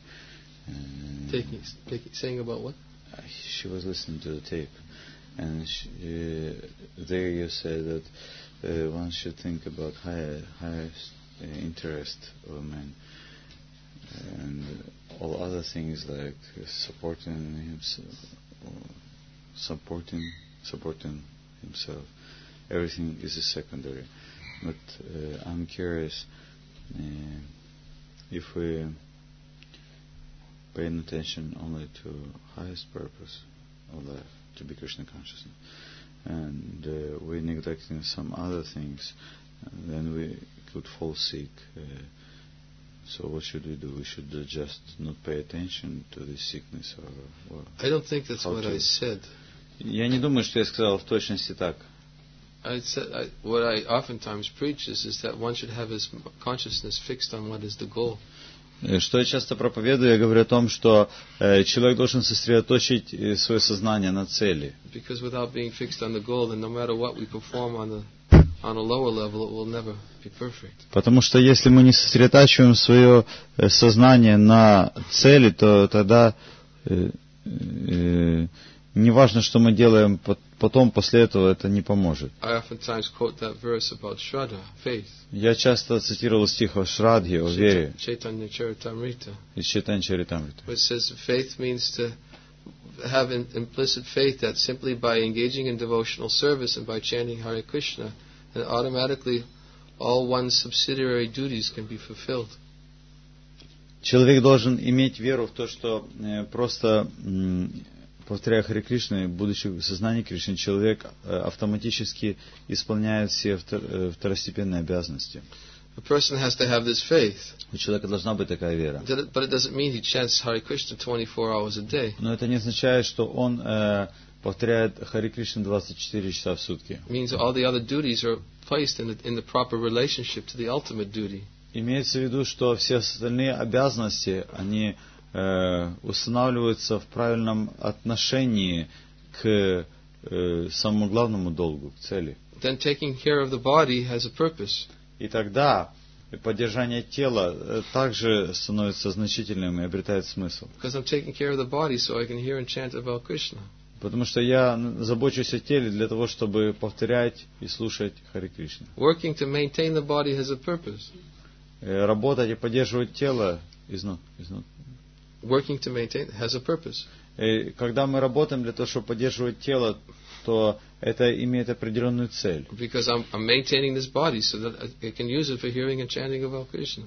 Saying about what? She was listening to the tape, and there you said that one should think about higher interest of man, and all other things like supporting himself. Everything is a secondary. But I'm curious if we pay attention only to highest purpose of life, to be Krishna consciousness, and we're neglecting some other things, then we could fall sick. So what should we do? We should just not pay attention to this sickness, or I don't think that's what I said. Я не думаю, что я сказал в точности так. What I oftentimes preach is that one should have his consciousness fixed on what is the goal. Что я часто проповедую, я говорю о том, что человек должен сосредоточить свое сознание на цели. Because without being fixed on the goal, then no matter what we perform on a lower level, it will never be perfect. Потому что если мы не сосредотачиваем свое сознание на цели, то тогда не важно, что мы делаем потом после этого это не поможет. I oftentimes quote that verse about Shraddha, faith, Я часто цитировал стих о Шрадхе, о вере, Chaitanya Charitamrita, из Чайтанья Чаритамриты. where it says faith means to have an implicit faith that simply by engaging in devotional service and by chanting Hare Krishna, then automatically all one's subsidiary duties can be fulfilled. Человек должен иметь веру в то, что просто повторяя Харе Кришна, будучи в сознании Кришны, человек автоматически исполняет все второстепенные обязанности. A person has to have this faith, У человека должна быть такая вера. but it doesn't mean he chants Hare Krishna 24 hours a day. Но это не означает, что он повторяет Харе Кришна 24 часа в сутки. It means all the other duties are placed in the proper relationship to the ultimate duty. Имеется в виду, что все остальные обязанности, они устанавливаются в правильном отношении к самому главному долгу, к цели. Then taking care of the body has a purpose. И тогда поддержание тела также становится значительным и обретает смысл. Because I'm taking care of the body so I can hear and chant about Krishna. Потому что я забочусь о теле для того, чтобы повторять и слушать Харе Кришна. Working to maintain the body has a purpose. Работать и поддерживать тело Working to maintain has a purpose. Когда мы работаем для того, чтобы поддерживать тело, то это имеет определенную цель. Because I'm maintaining this body so that I can use it for hearing and chanting about Krishna.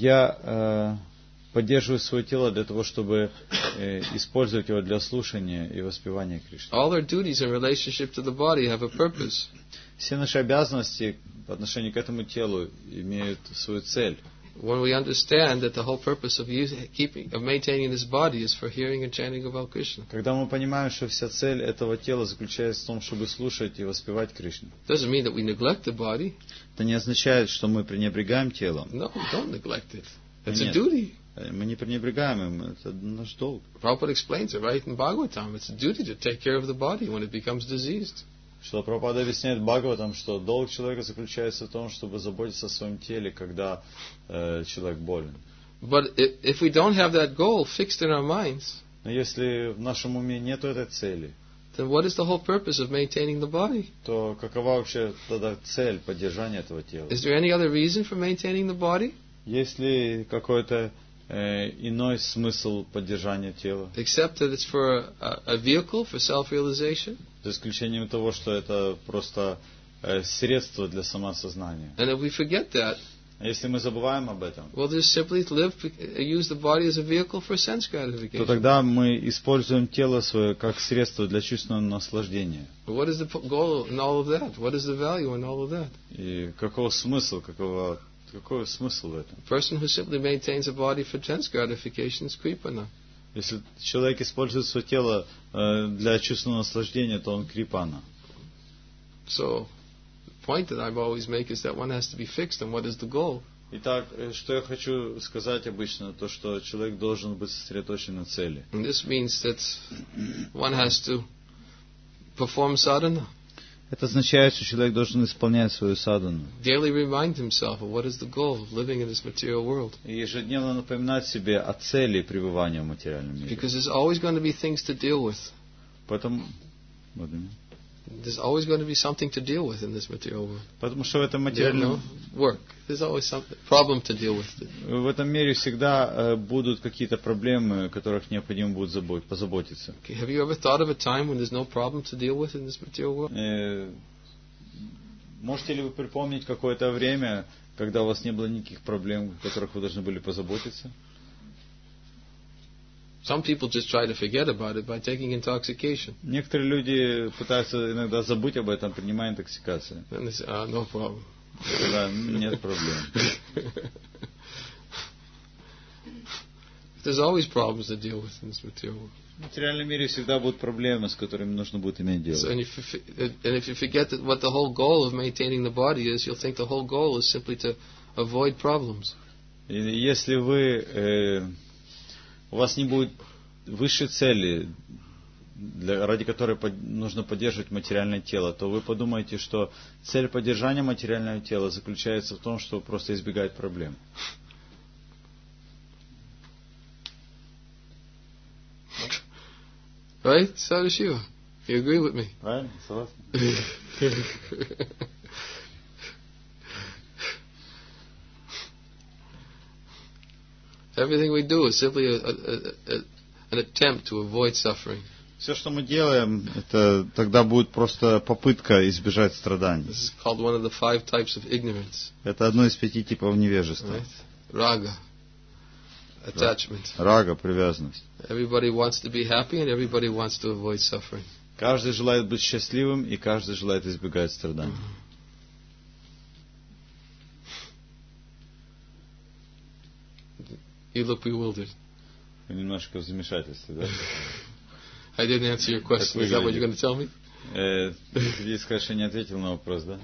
Я поддерживаю свое тело для того, чтобы использовать его для слушания и воспевания Кришны. All our duties in relationship to the body have a purpose. Все наши обязанности по отношению к этому телу имеют свою цель. When we understand that the whole purpose of maintaining this body is for hearing and chanting about Krishna. Когда мы понимаем, что вся цель этого тела заключается в том, чтобы слушать и воспевать Кришну. Doesn't mean that we neglect the body. Это не означает, что мы пренебрегаем телом. No, don't neglect it. It's Нет. a duty. Мы не пренебрегаем им, это наш долг. Prabhupada explains it right in Bhagavatam. It's a duty to take care of the body when it becomes diseased. Что Прабхупада объясняет Бхагаватам, что долг человека заключается в том, чтобы заботиться о своем теле, когда человек болен. But if we don't have that goal fixed in our minds, Но если в нашем уме нет этой цели, then what is the whole purpose of maintaining the body? то какова вообще тогда цель поддержания этого тела? Is there any other reason for maintaining the body? Есть ли какой-то иной смысл поддержания тела? Except that it's for a vehicle for self-realization? За исключением того, что это просто средство для самоосознания. And if we forget that, Если мы забываем об этом, we'll just simply use the body as a vehicle for sense то gratification. тогда мы используем тело свое как средство для чувственного наслаждения. But what is the goal in all of that? What is the value in all of that? И какой смысл в этом? A person who simply maintains a body for sense gratification is kripana. Если человек использует свое тело для чувственного наслаждения, то он крипана. So, the point that I always make is that one has to be fixed on what is the goal. Итак, что я хочу сказать обычно, то что человек должен быть сосредоточен на цели. And this means that one has to perform sadhana. Это означает, что человек должен исполнять свою садхану. Daily remind himself of what is the goal of living in this material world. И ежедневно напоминать себе о цели пребывания в материальном мире. Because there's always going to be things to deal with. Потому There's always going to be something to deal with in this material world. что в этом материальном Work. There's always some problem to deal with. в этом мире всегда будут какие-то проблемы, о которых необходимо будет позаботиться. Okay, have you ever thought of a time when there's no problem to deal with in this material world? Можете ли вы припомнить какое-то время, когда у вас не было никаких проблем, о которых вы должны были позаботиться? Some people just try to forget about it by taking intoxication. Некоторые люди пытаются иногда забыть об этом, принимая интоксикацию. And they say, no problem. Да, нет проблем. There's always problems to deal with in this material world. В материальном мире всегда будут проблемы, с которыми нужно будет иметь дело. So, and if you forget what the whole goal of maintaining the body is, you'll think the whole goal is simply to avoid problems. И если у вас не будет высшей цели, ради которой нужно поддерживать материальное тело, то вы подумаете, что цель поддержания материального тела заключается в том, чтобы просто избегать проблем. Right, Sadashiva? You agree with me? Правильно? Согласны? Everything we do is simply an attempt to avoid suffering. Все, что мы делаем, это тогда будет просто попытка избежать страданий. This is called one of the 5 types of ignorance. Это одно из 5 типов невежества. Right? Raga, attachment. Рага, привязанность. Everybody wants to be happy and everybody wants to avoid suffering. Каждый желает быть счастливым, и каждый желает избегать страданий. You look bewildered. Немножко в замешательстве, да? I didn't answer your question. Is that what you're going to tell me? Ты скажешь, что не ответил на вопрос, да?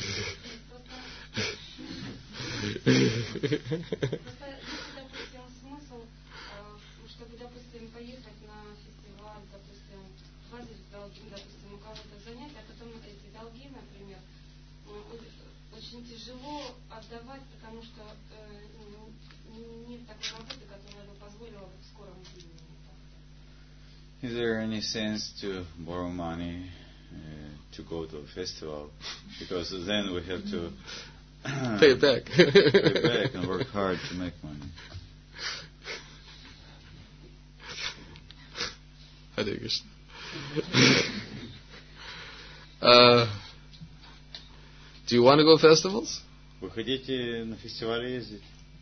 Допустим, смысл, чтобы, допустим, поехать на фестиваль, допустим, возить долги, допустим, у кого-то занятия, а потом эти долги, например, очень тяжело отдавать, потому что нет такой работы, которая бы позволила в скором времени. Is there any sense to borrow money to go to a festival? Because then we have to pay it back. pay it back and work hard to make money. Hare Krishna. Do you want to go to festivals? Вы хотите на фестивале ездить?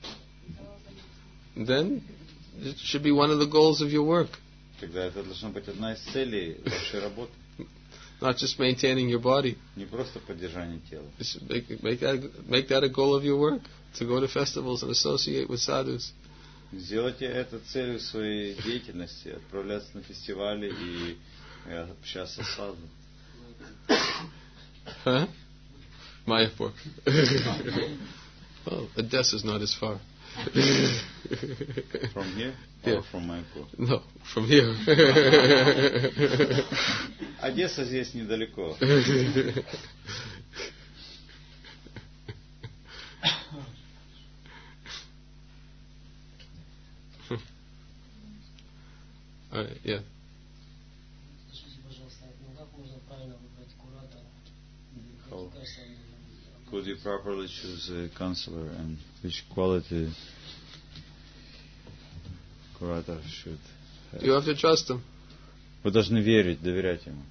Then it should be one of the goals of your work. Тогда это должна быть одна из целей вашей работы. Not just maintaining your body. Не просто поддержание тела. Just make that a goal of your work. To go to festivals and associate with sadhus. Сделайте это целью своей деятельности. Отправляться на фестивали и общаться с саду. Huh? Mayapur. Well, Odessa is not as far. From here? Yeah. Or from Mayapur? No, from here. Одесса здесь недалеко. Yeah. Скажите, пожалуйста, как можно правильно выбрать куратора? How could you properly choose a counselor and which quality curator should have? You have to trust him. Вы должны верить, доверять ему.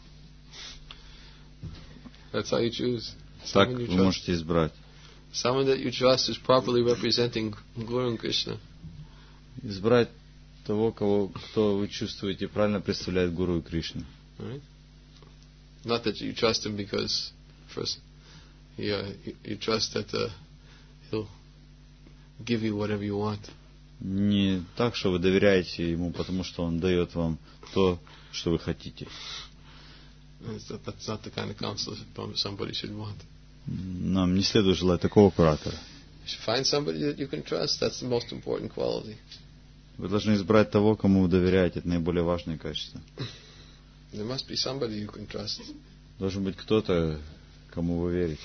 That's how you choose. Так Someone you вы trust. можете избрать. Someone that you trust is properly representing Guru and Krishna. Избрать того, кто вы чувствуете правильно представляет Гуру и Кришну. Right? Not that you trust him because first you trust that he'll give you whatever you want. Не так, что вы доверяете ему, потому что он дает вам то, что вы хотите. That's not the kind of counselor somebody should want. Нам не следует желать такого куратора. You should find somebody that you can trust. That's the most important quality. Вы должны избрать того, кому вы доверяете. Это наиболее важное качество. There must be somebody you can trust. Должен быть кто-то, кому вы верите.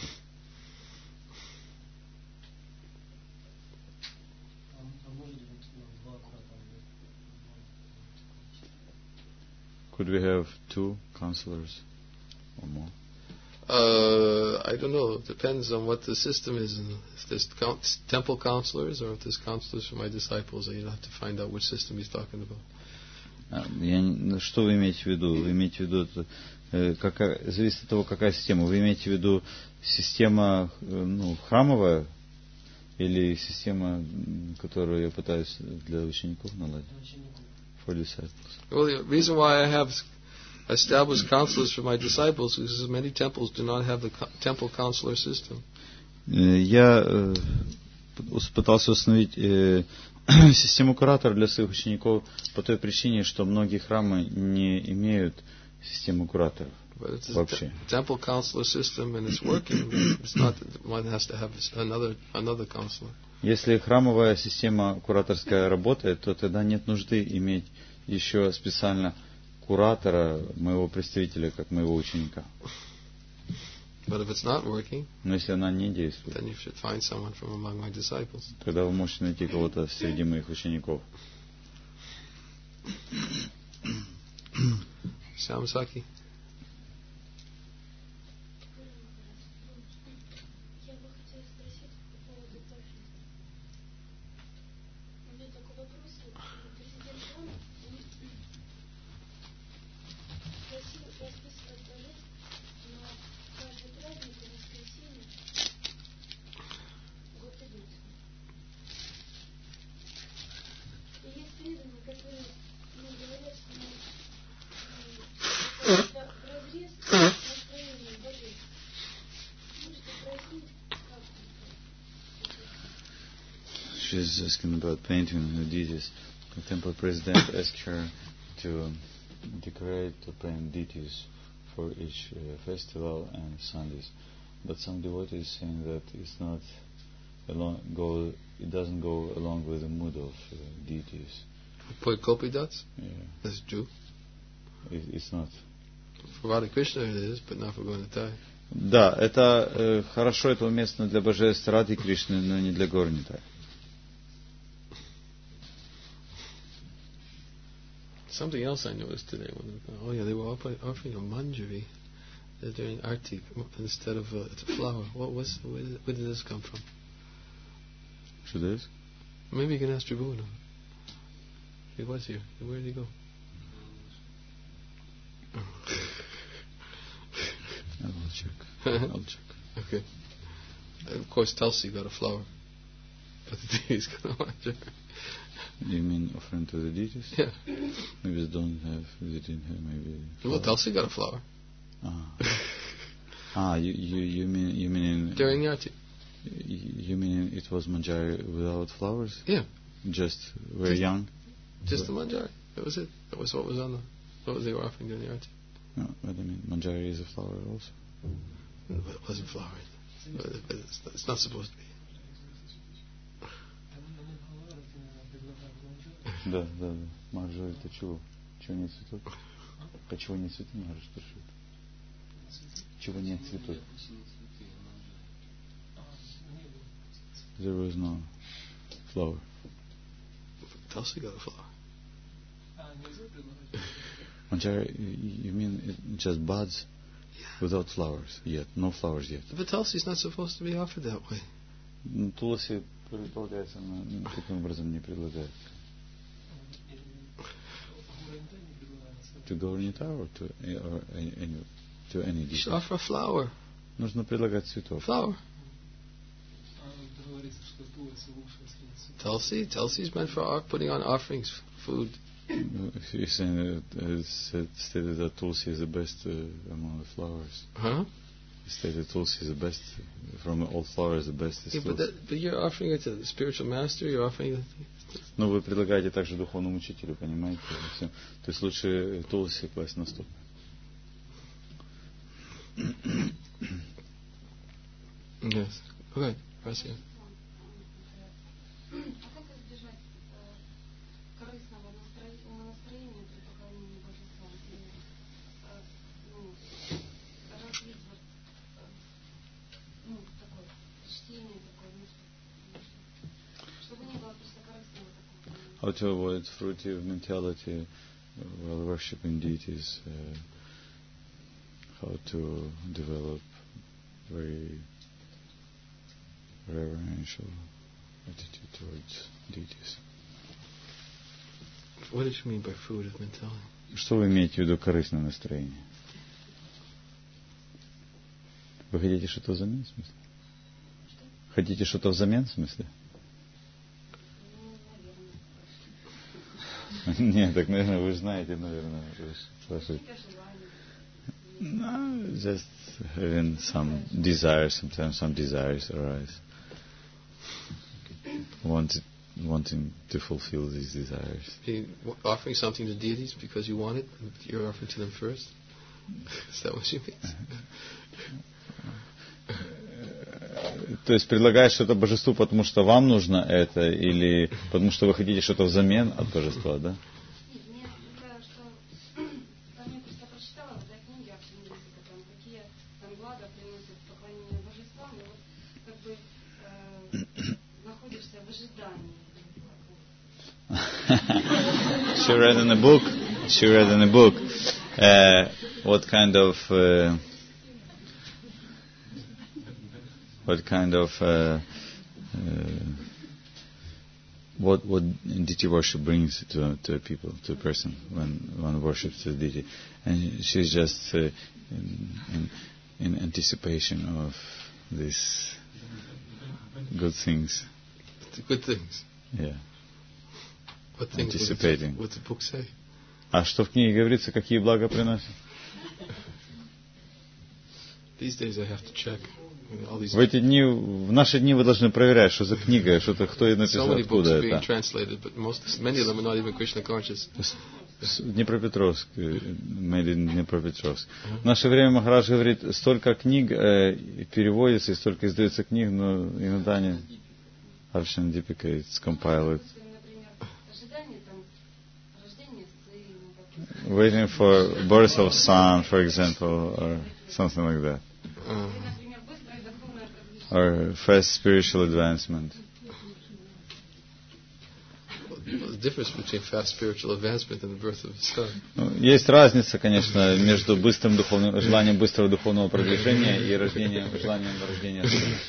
Could we have 2 counselors or more? I don't know. It depends on what the system is. And if there's temple counselors or if there's counselors for my disciples, you'll have to find out which system he's talking about. Что вы имеете в виду? Вы имеете в виду, зависит от того, какая система. Вы имеете в виду система храмовая или система, которую я пытаюсь для учеников наладить? For disciples. Well, the reason why I have established counselors for my disciples is because many temples do not have the temple counselor system. Я пытался установить систему куратора для своих учеников по той причине, что многие храмы не имеют систему кураторов вообще. Temple counselor system and it's working. It's not that one has to have another counselor. Если храмовая система кураторская работает, то тогда нет нужды иметь еще специально куратора, моего представителя, как моего ученика. But if it's not working, но если она не действует, then you should find someone from among my disciples. Тогда вы можете найти кого-то среди моих учеников. Shyam Saki. she's asking about painting the deities. The temple president asked her to decorate or paint deities for each festival and Sundays. But some devotees saying that it's not it doesn't go along with the mood of deities. Put gopi dots? Yeah. That's true. It's not. For Radha Krishna it is, but not for Gaunitai. Да, это хорошо, это уместно для божеств Радхи Кришны, но не для Гаур-Нитай. Something else I noticed today. They were offering a manjari during Arti instead of a flower. Where did this come from? Что это? Maybe you can ask Tribhuvan. He was here. Where did he go? I'll check. Okay. And of course, Tulsi got a flower, but the deities got a manjari. You mean offering to the deities? Yeah. Maybe they didn't have maybe. Well, Tulsi got a flower. You mean during the Arti? You mean it was manjari without flowers? Yeah. Just very young? Just the manjari. That was it. That was what was on what they were offering during the Arti. No, but I mean, manjari is a flower also. But it wasn't flowering. It's not supposed to be. Да. Маржа, это чего? Чего нет цветов? А чего нет цветов, Маржа, спрашивает? Чего нет цветов? There was no flower. Tulsi got a flower. Manjari, you mean just buds? Yeah. Without flowers yet, no flowers yet. But Tulsi is not supposed to be offered that way. Тулси предполагается, но таким образом не предлагается. To Gaur-Nitai or to any deity? You should offer a flower. Нужно предлагать цветов. Flower. Tulsi is meant for putting on offerings, food. You're saying that it's stated that Tulsi is the best among the flowers. Huh? It's stated Tulsi is the best from all flowers. The best is Tulsi. But you're offering it to the spiritual master. You're offering it. Но вы предлагаете также духовному учителю, понимаете? Все. То есть лучше Тулси класть на стол. Yes. Okay. Gracias. How to avoid fruitive mentality while worshipping deities, how to develop very reverential attitude towards deities. What did you mean by fruitive mentality? Что вы имеете в виду корыстное настроение? Вы хотите что-то взамен, в смысле? Хотите что-то взамен, в смысле? Нет, так, наверное, вы знаете, наверное, спрашиваете. No, just having some desires, sometimes some desires arise. Wanting to fulfill these desires. Offering something to deities because you want it, you're offering to them first? Is that what you mean? То есть предлагаешь что-то божеству, потому что вам нужно это, или потому что вы хотите что-то взамен от божества, да? Нет, мне кажется, что там я просто прочитала в этой книге Акшемириса, какие там блага приносят поклонение божествам, и вот как бы находишься в ожидании. She read in a book what kind of what deity worship brings to a people, to a person when one worships the deity, and she's just in anticipation of these good things. The good things. Yeah. What things? Anticipating. What's the book say? А что в книге говорится, какие блага приносят? These days I have to check. All these В эти дни, в наши дни вы должны проверять, что за книга, что-то, кто ее so написал, many books откуда are being это. translated, but many of them are not even Krishna conscious. Днепропетровск, made in Днепропетровск. В наше время Махарадж говорит, столько книг переводится и столько издается книг, но иногда они Arshan Deepika it's compiled. Например, ожидание там рождения сына, Waiting for birth of son, for example, or something like that. например, быстрое духовное продвижение. Or fast spiritual advancement. The difference between fast spiritual advancement and the birth of a son. Ну, есть разница, конечно, между быстрым духовным, желанием быстрого духовного продвижения и желанием рождения сына.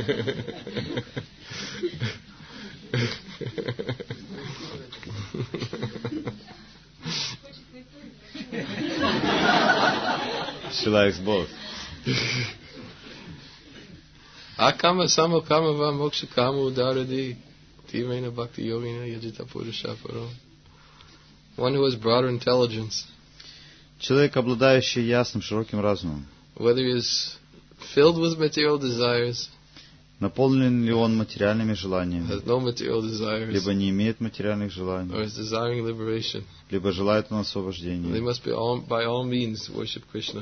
She likes both. Akama samo kama va moksha kama udaradi tirena bhakti yogina yajita purusha paro. One who has broader intelligence, Человек, обладающий ясным, широким разумом, whether he is filled with material desires, наполнен ли он материальными желаниями, has no material desires, либо не имеет материальных or желаний, is desiring liberation, либо желает он they освобождения, must be by all means worship Krishna.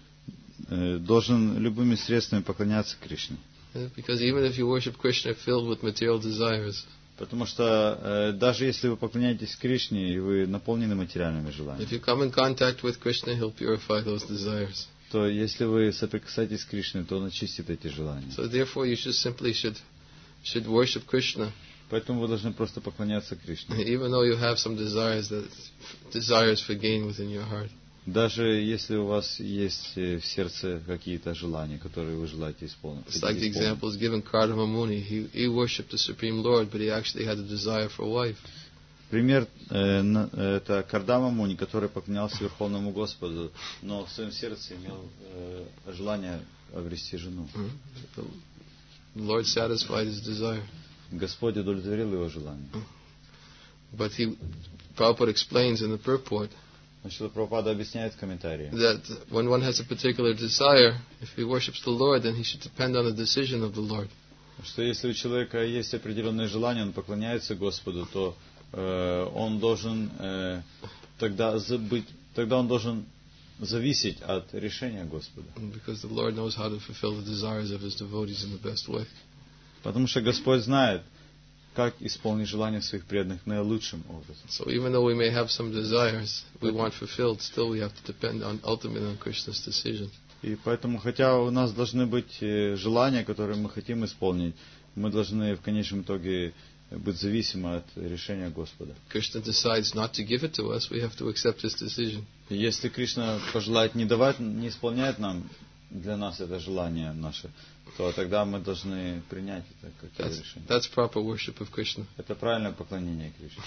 должен любыми средствами поклоняться Кришне. Because even if you worship Krishna filled with material desires, Потому что даже если вы поклоняетесь Кришне и вы наполнены материальными желаниями, if you come in contact with Krishna, he'll purify those desires. то если вы соприкасаетесь с Кришной, то Он очистит эти желания. So therefore, you should worship Krishna, Поэтому вы должны просто поклоняться Кришне. even though you have some desires for gain within your heart. Даже если у вас есть в сердце какие-то желания, которые вы желаете исполнить. It's like the example is given Kardama Muni. He worshipped the Supreme Lord, but he actually had a desire for a wife. Пример это Кардама Муни, который поклонялся Верховному Господу, но в своем сердце имел желание обрести жену. The Lord satisfied his desire. Господь удовлетворил его желание. But Prabhupada explains in the purport Шрила Прабхупада объясняет в комментарии, that when one has a particular desire, if he worships the Lord, then he should depend on the decision of the Lord. что если у человека есть определенное желание, он поклоняется Господу, то он должен тогда он должен зависеть от решения Господа. Because the Lord knows how to fulfill the desires of his devotees in the best way. Потому что Господь знает, как исполнить желания своих преданных наилучшим образом. So even though we may have some desires we want fulfilled, still we have to depend ultimately on Krishna's decision. И поэтому, хотя у нас должны быть желания, которые мы хотим исполнить, мы должны в конечном итоге быть зависимы от решения Господа. Krishna decides not to give it to us, we have to accept his decision. И если Кришна пожелает не давать, не исполнять нам для нас это желание наше, то тогда мы должны принять это как решение. That's proper worship of Krishna. Это правильное поклонение Кришне.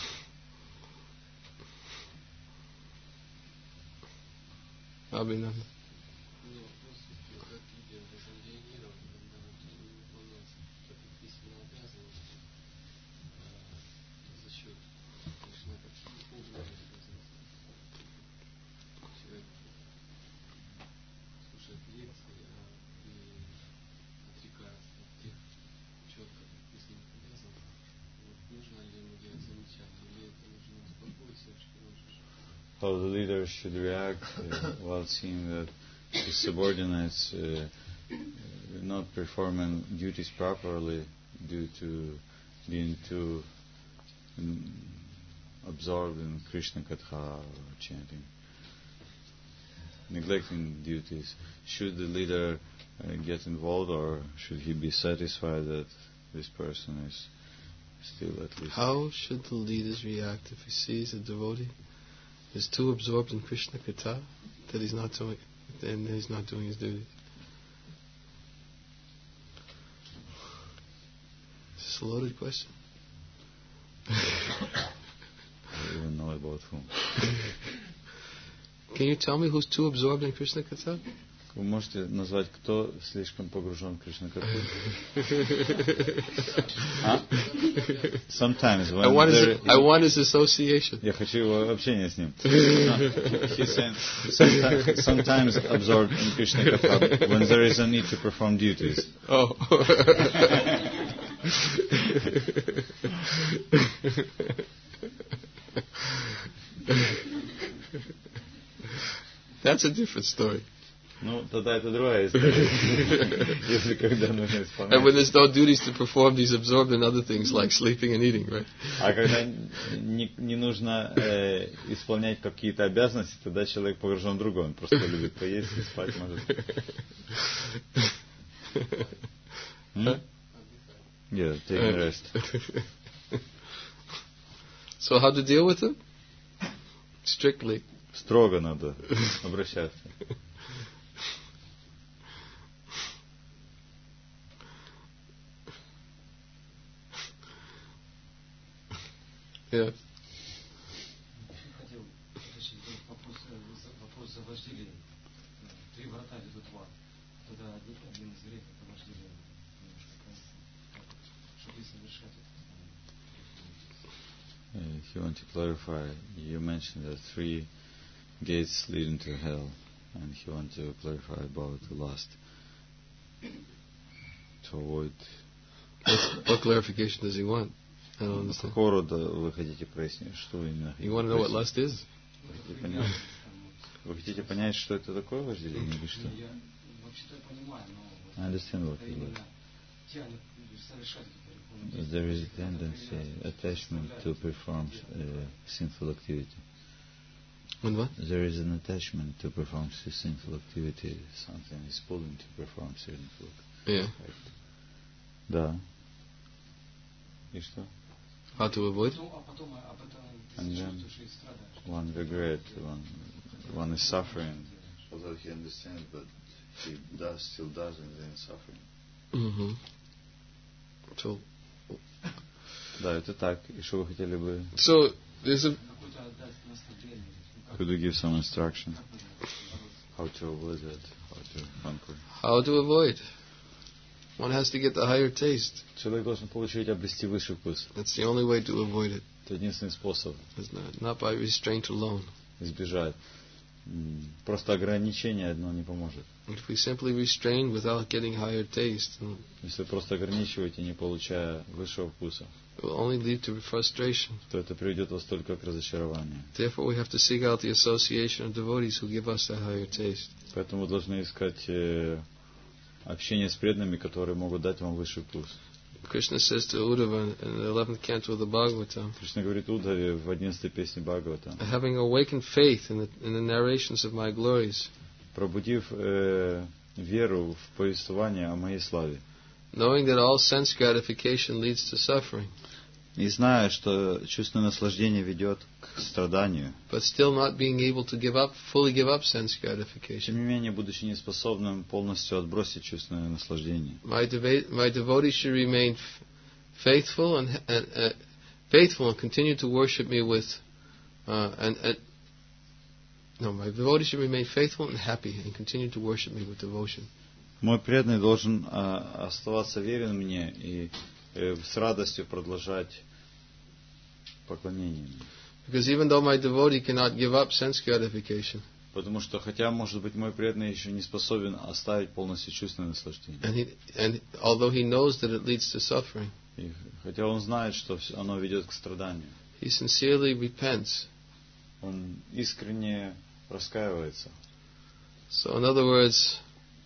Abhinanda. How the leader should react while seeing that his subordinates not performing duties properly due to being too absorbed in Krishna Katha or chanting, neglecting duties. Should the leader get involved, or should he be satisfied that this person is still at least... How should the leaders react if he sees a devotee is too absorbed in Krishna Katha that he's not doing his duty? Is this a loaded question? I don't even know about whom. Can you tell me who's too absorbed in Krishna Katha? Вы можете назвать, кто слишком погружен в Кришна Катху? Sometimes when I want his association. Я хочу его общение с ним. He's saying sometimes absorbed in Krishna Katha when there is a need to perform duties. Oh. That's a different story. Ну, тогда это другая история. Если когда нужно исполнять. And when there's no duties to perform, he's absorbed in other things like sleeping and eating, right? А когда не нужно исполнять какие-то обязанности, тогда человек погружен в другое. Он просто любит поесть и спать может. Yeah, taking rest. So how to deal with him? Strictly. Строго надо обращаться. Yeah. Хотел уточнить вопрос за вожделение. Три врата ведут в ад. Тогда один из грехов это вожделение. Чтобы совершать это. If you want to clarify, you mentioned that 3 gates lead into hell, and if you want to clarify about the last, to avoid. What clarification does he want? I don't understand. Какого рода вы хотите прояснить, что именно? You want to know what lust is? Вы хотите понять, что это такое вожделение или что? Я вообще-то понимаю, но I understand what you именно тянет совершать это. There is a tendency, attachment to perform sinful activity. And what? There is an attachment to perform sinful activity. Something is pulling to perform sinful activity. Yeah. Да. И что? How to avoid? And then one regret, one is suffering. Although he understands, but he still does, and then suffering. Mm-hmm. So. Да, это так. И что вы хотели бы? So there's a. Could you give some instruction? How to avoid that? How to conquer? How to avoid? One has to get the higher taste. Человек должен получить, обрести высший вкус. That's the only way to avoid it. Это единственный способ. It's not by restraint alone. Избежать. Просто ограничение одно не поможет. If we simply restrain without getting higher taste, если просто ограничиваете, не получая высшего вкуса, it will only lead to frustration. То это приведет вас только к разочарованию. Therefore, we have to seek out the association of devotees who give us that higher taste. Поэтому вы должны искать общение с преданными, которые могут дать вам высший вкус. Krishna says to Uddhava in the 11th canto of the Bhagavatam, Кришна говорит Уддхаве в 11-й песне Бхагавата, having awakened faith in the narrations of my glories, пробудив веру в повествование о моей славе, knowing that all sense gratification leads to suffering, и зная, что чувственное наслаждение ведет к страданию, but still not being able to fully give up sense gratification. Тем не менее, будучи неспособным полностью отбросить чувственное наслаждение, my devotees should remain faithful and continue to worship me with my devotees should remain faithful and happy and continue to worship me with devotion. Мой преданный должен оставаться верен мне и с радостью продолжать поклонение. Because even though my devotee cannot give up sense gratification, потому что, хотя, может быть, мой преданный еще не способен оставить полностью чувственное наслаждение, and although he knows that it leads to suffering, и хотя он знает, что оно ведет к страданию, he sincerely repents. Он искренне раскаивается. So, in other words,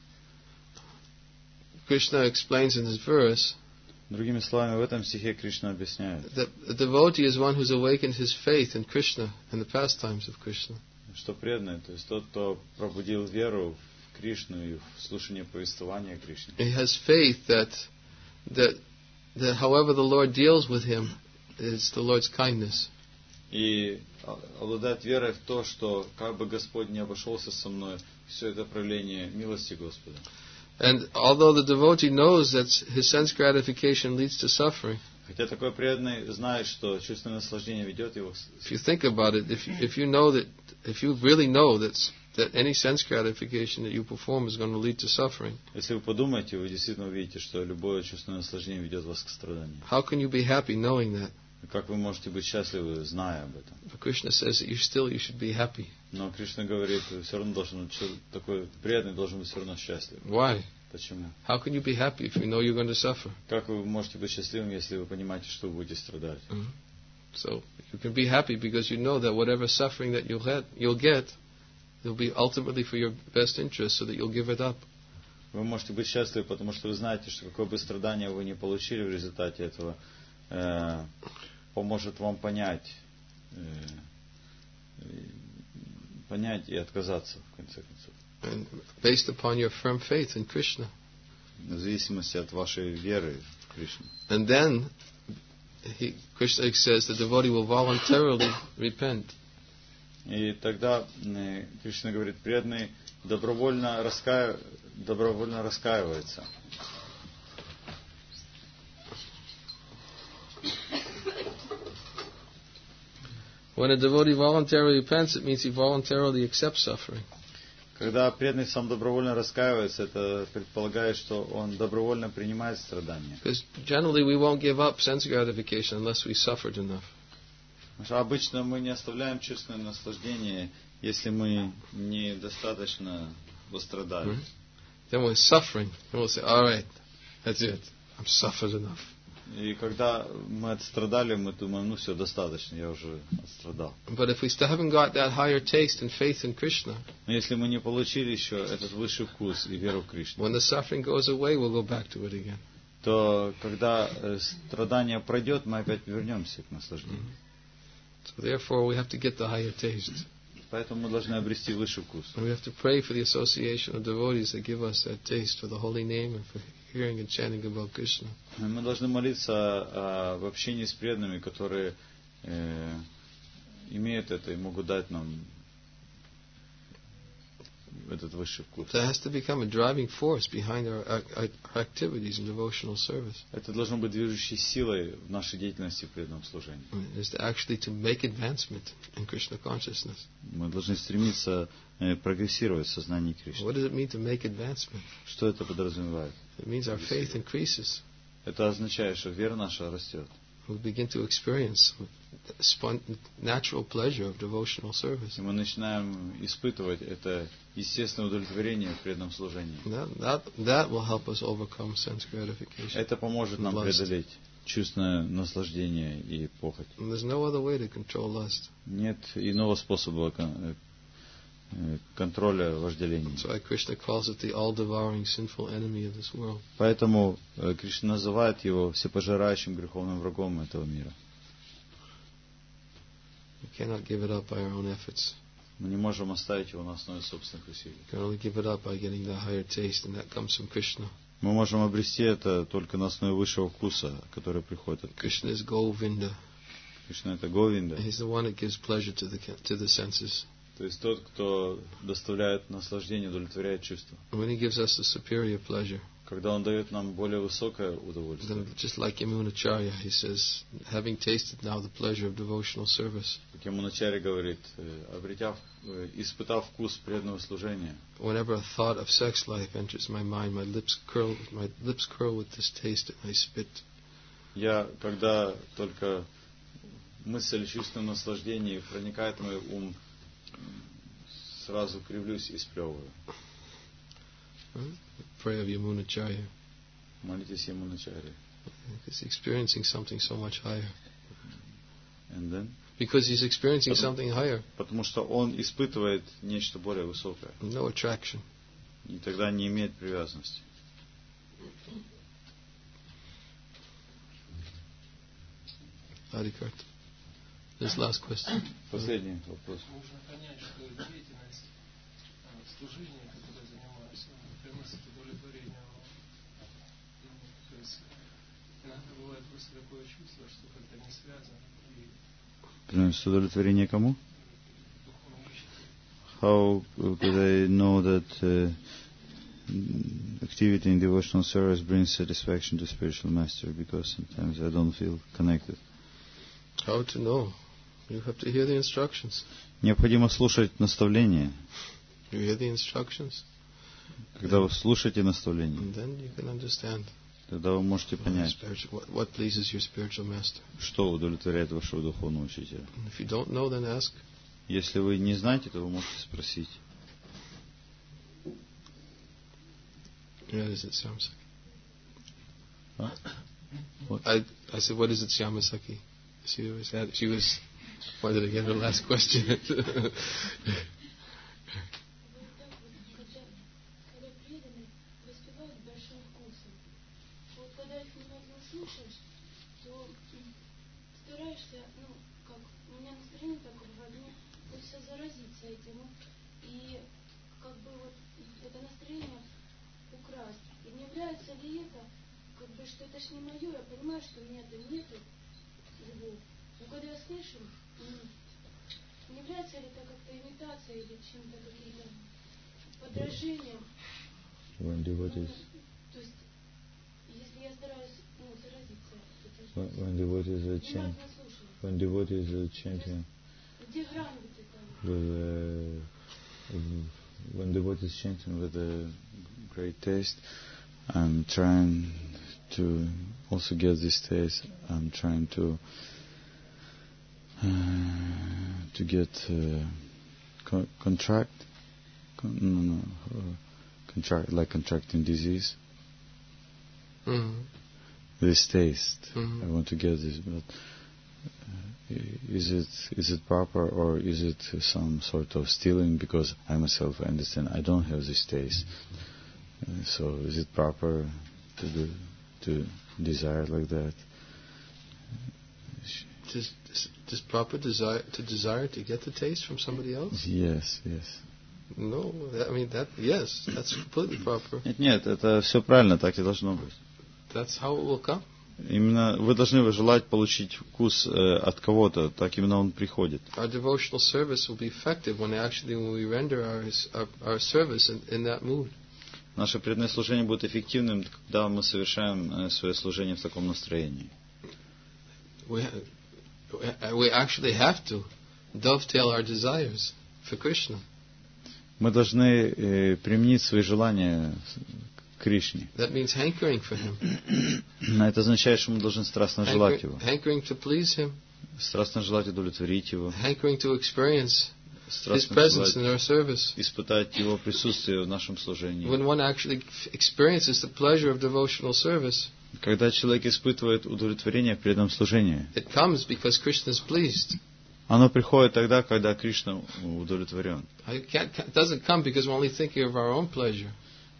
Krishna explains in this verse, Другими словами, в этом стихе Кришна объясняет, that a devotee is one who's awakened his faith in Krishna and the pastimes of Krishna. Что преданный, то есть тот, кто пробудил веру в Кришну и в слушание повествования Кришны. He has faith that however the Lord deals with him is the Lord's kindness. И обладает верой в то, что как бы Господь не обошелся со мной, все это проявление милости Господа. And although the devotee knows that his sense gratification leads to suffering, хотя такой преданный знает, что чувственное наслаждение ведет его к if you think about it, if you really know that that any sense gratification that you perform is going to lead to suffering, Если вы подумаете, вы действительно увидите, что любое чувственное наслаждение ведет вас к страданию. how can you be happy knowing that? Как вы можете быть счастливы, зная об этом? But Krishna says that you should be happy. Но Кришна говорит, все равно должен быть такой преданный, должен быть все равно счастлив. Why? Почему? How can you be happy if you know you're going to suffer? Как вы можете быть счастливым, если вы понимаете, что вы будете страдать? So you can be happy because you know that whatever suffering that you'll get, it'll be ultimately for your best interest, so that you'll give it up. Вы можете быть счастливы, потому что вы знаете, что какое бы страдание вы не получили в результате этого, поможет вам понять и отказаться, в конце концов. And based upon your firm faith in Krishna. В зависимости от вашей веры в Кришну. And then, Krishna says the devotee will voluntarily repent. И тогда Кришна говорит, преданный добровольно раскаивается. When a devotee voluntarily repents, it means he voluntarily accepts suffering. Когда преданный сам добровольно раскаивается, это предполагает, что он добровольно принимает страдания. Because generally we won't give up sense gratification unless we suffered enough. Потому что обычно мы не оставляем чувственное наслаждение, если мы недостаточно пострадали. Then we're suffering, and we'll say, all right, that's it, I'm suffered enough. И когда мы отстрадали, мы думаем, все, достаточно, я уже отстрадал. But if we still haven't got that higher taste and faith in Krishna, но если мы не получили еще этот высший вкус и веру в Кришну, when the suffering goes away, we'll go back to it again. То когда страдание пройдет, мы опять вернемся к наслаждению. So therefore, we have to get the higher taste. Поэтому мы должны обрести высший вкус. And we have to pray for the association of devotees that give us that taste for the holy name and for hearing and chanting about Krishna. Мы должны молиться об общении с преданными, которые имеют это и могут дать нам этот высший вкус. That has to become a driving force behind our activities in devotional service. Это должно быть движущей силой в нашей деятельности в преданном служении. Is actually to make advancement in Krishna consciousness. Мы должны стремиться прогрессировать в сознании Кришны. What does it mean to make advancement? Что это подразумевает? It means our faith increases. Это означает, что вера наша растет. We begin to experience natural pleasure of devotional service. И мы начинаем испытывать это естественное удовлетворение в преданном служении. That will help us overcome sense gratification. Это поможет нам преодолеть чувственное наслаждение и похоть. And there's no other way to control lust. Нет иного способа контроля вожделения. That's why Krishna calls it the all-devouring sinful enemy of this world. Поэтому Кришна называет его всепожирающим греховным врагом этого мира. We cannot give it up by our own efforts. Мы не можем оставить его на основе собственных усилий. We can only give it up by getting the higher taste, and that comes from Krishna. Мы можем обрести это только на основе высшего вкуса, который приходит от Krishna is Govinda. Кришна это Говинда. He's the one that gives pleasure to the senses. То есть тот, кто доставляет наслаждение, удовлетворяет чувства. When he gives us a superior pleasure, Когда он дает нам более высокое удовольствие. then just like Yamunacharya, he says, having tasted now the pleasure of devotional service, Как Ямуначарья говорит, испытав вкус преданного служения, whenever a thought of sex life enters my mind, my lips curl with distaste, and I spit. когда только мысль о чувственном наслаждении проникает в мой ум, сразу кривлюсь и сплевываю. Pray of Yamunacharya. Молитесь Ямуначарье. He's experiencing something so much higher. And then? Because he's experiencing something higher. Потому что он испытывает нечто более высокое. No attraction. И тогда не имеет привязанности. Adhikart. This last question. Последний вопрос. Нужно понять, что деятельность служения, которой занимаюсь, приносит удовлетворение. То есть иногда бывает просто такое чувство, что как-то не связано. Приносит удовлетворение кому? Духовному учителю. How could I know that activity in devotional service brings satisfaction to spiritual master? Because sometimes I don't feel connected. How to know? You have to hear the instructions. Необходимо слушать наставления. You hear the instructions, Когда вы слушаете наставления, and then you can understand тогда вы можете понять, what pleases your spiritual master. что удовлетворяет вашего духовного учителя. And if you don't know, then ask. Если вы не знаете, то вы можете спросить. What is it, Syamasaki? Huh? What? I said, what is it, Syamasaki? She wanted to get her last question. Когда преданные воспевают большим вкусом, вот когда их внимательно слушаешь, то стараешься, как у меня настроение такое бывает, мне хочется заразиться этим, и как бы вот это настроение украсть. И мне нравится ли это, как бы, что это ж не мое, я понимаю, что у меня там нету его. Но когда я слышу, не является ли это как-то имитация или чем-то какие-то подражения? When devotees, То есть, если я стараюсь заразиться этим, when devotees are chanting, внимательно слушаю. when devotees are chanting, Где грань вот эта? when devotees chanting with a great taste, I'm trying to also get this taste. I'm trying to get contracting disease. Mm-hmm. This taste, Mm-hmm. I want to get this, but is it proper, or is it some sort of stealing? Because I myself understand I don't have this taste. So is it proper to desire like that? Does proper desire to get the taste from somebody else? Yes. No, yes, that's completely proper. Нет, это все правильно, так и должно быть. That's how it will come. Именно вы должны желать получить вкус от кого-то, так именно он приходит. Our devotional service will be effective when we render our service in that mood. Наше преданное служение будет эффективным, когда мы совершаем свое служение в таком настроении. We actually have to dovetail our desires for Krishna. Мы должны применить свои желания к Кришне. That means hankering for him. Это означает, что мы должны страстно желать Его. Hankering to please him. Страстно желать удовлетворить Его. Hankering to experience His Страстно presence желать in our service. испытать Его присутствие в нашем служении. When one actually experiences the pleasure of devotional service, Когда человек испытывает удовлетворение в преданном служении, it comes because Krishna is pleased. оно приходит тогда, когда Кришна удовлетворен. It doesn't come because we're only thinking of our own pleasure.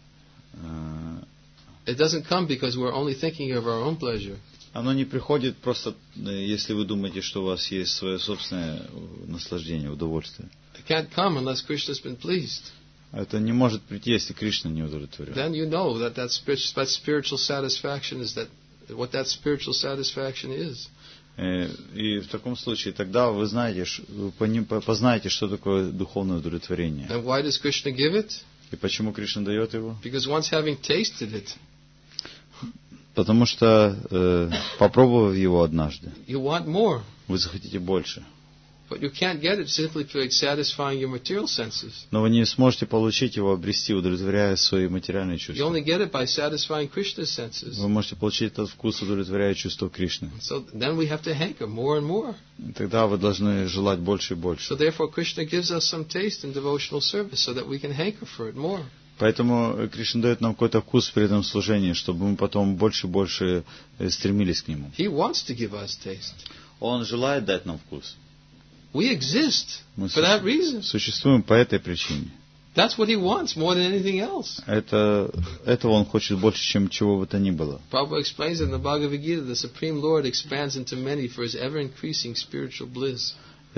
It doesn't come because we're only thinking of our own pleasure. Оно не приходит просто, если вы думаете, что у вас есть свое собственное наслаждение, удовольствие. It can't come unless Krishna has been pleased. Это не может прийти, если Кришна не удовлетворен. Then you know that spiritual satisfaction is what that spiritual satisfaction is. И в таком случае тогда вы знаете, вы познаете, что такое духовное удовлетворение. And why does Krishna give it? И почему Кришна дает его? Because once having tasted it, Потому что, попробовав его однажды, you want more. вы захотите больше. But you can't get it simply by satisfying your material senses. Но вы не сможете получить его, обрести, удовлетворяя свои материальные You чувства. only get it by satisfying Krishna's senses. Вы можете получить этот вкус, удовлетворяя чувства Кришны. So then we have to hanker more and more. И тогда вы должны желать больше и больше. So therefore Krishna gives us some taste in devotional service so that we can hanker for it more. Поэтому Кришна дает нам какой-то вкус при этом служении, чтобы мы потом больше и больше стремились к нему. He wants to give us taste. Он желает дать нам вкус. We exist Мы for that reason. существуем по этой причине. That's what he wants more than anything else. Этого он хочет больше, чем чего бы то ни было. Prabhupada explains in the Bhagavad Gita, the Supreme Lord expands into many for his ever-increasing spiritual bliss.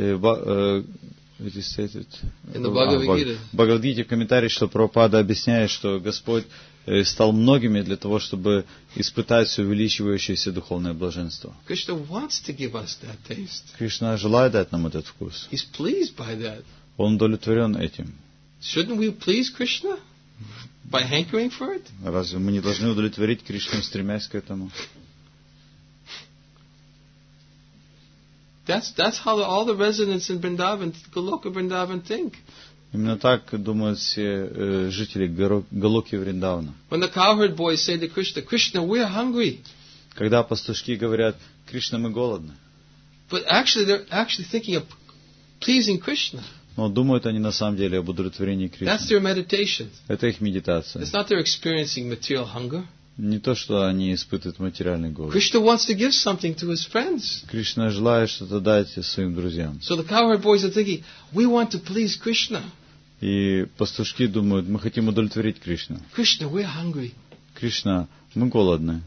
It is stated In the Bhagavad Gita. В Бхагавад-гите в комментарии, что Прабхупада объясняет, что Господь стал многими для того, чтобы испытать все увеличивающееся духовное блаженство. Krishna wants to give us that taste. Кришна желает дать нам этот вкус. He's pleased by that. Он удовлетворен этим. Shouldn't we please Krishna by hankering for it? Разве мы не должны удовлетворить Кришну, стремясь к этому? That's how all the residents in Vrindavan, Goloka Vrindavan think. Именно так думают все жители Галоки Вриндавана. When the cowherd boys say to Krishna, Krishna, we're hungry. Когда пастушки говорят, Кришна, мы голодны. But actually, they're actually thinking of pleasing Krishna. Но думают они на самом деле об удовлетворении That's Кришны. their meditation. Это их медитация. It's not they're experiencing material hunger. Не то, что они испытывают материальный голод. Krishna wants to give something to his friends. Кришна желает что-то дать своим друзьям. So the cowherd boys are thinking, we want to please Krishna. И пастушки думают, мы хотим удовлетворить Кришну. Krishna, we're hungry. Кришна, мы голодны.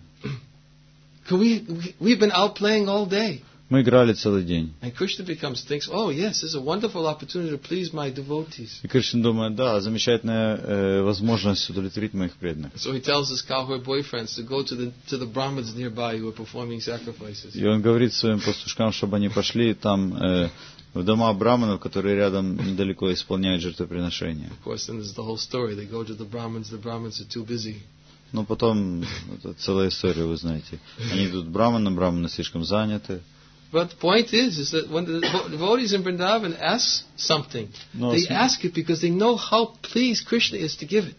We've been out playing all day. Мы играли целый день. And Krishna thinks, oh yes, this is a wonderful opportunity to please my devotees. И Кришна думает, да, замечательная возможность удовлетворить моих преданных. So he tells his cowherd boyfriends to go to the Brahmins nearby who are performing sacrifices. И он говорит своим пастушкам, чтобы они пошли там в дома браманов, которые рядом недалеко исполняют жертвоприношения. Of course, then there's the whole story. They go to the Brahmins are too busy. Но потом, это целая история, вы знаете. Они идут к браманам, браманы слишком заняты. But the point is that when the devotees in Vrindavan ask something, they ask it because they know how pleased Krishna is to give it.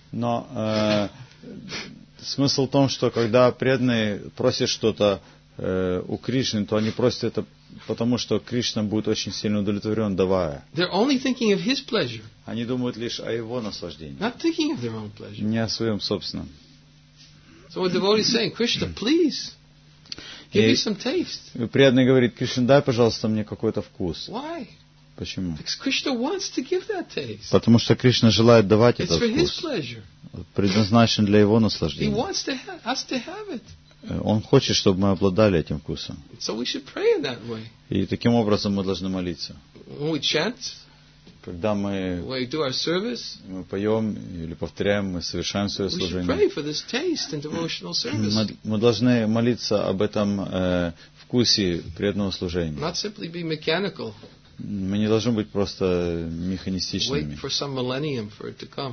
Но смысл в том, что когда преданные просят что-то у Кришны, то они просят это потому, что Кришна будет очень сильно удовлетворен, давая. They're only thinking of his pleasure. Они думают лишь о его наслаждении, not thinking of their own pleasure. Не о своем собственном. So a devotee is saying, Krishna, please, give me some taste. Преданный говорит, Кришна, дай, пожалуйста, мне какой-то вкус. Why? Почему? Because Krishna wants to give that taste. Потому что Кришна желает давать It's этот for his вкус. pleasure. Предназначен для его He наслаждения. wants us to have it. Он хочет, чтобы мы обладали этим вкусом. So we should pray in that way. И таким образом мы должны молиться. When we chant, Когда мы when we do our service, поем или повторяем, мы совершаем свое we should служение. pray for this taste in devotional service. Мы должны молиться об этом вкусе преданного служения. Not simply be mechanical. Мы не должны быть просто механистичными. Wait for some millennium for it to come.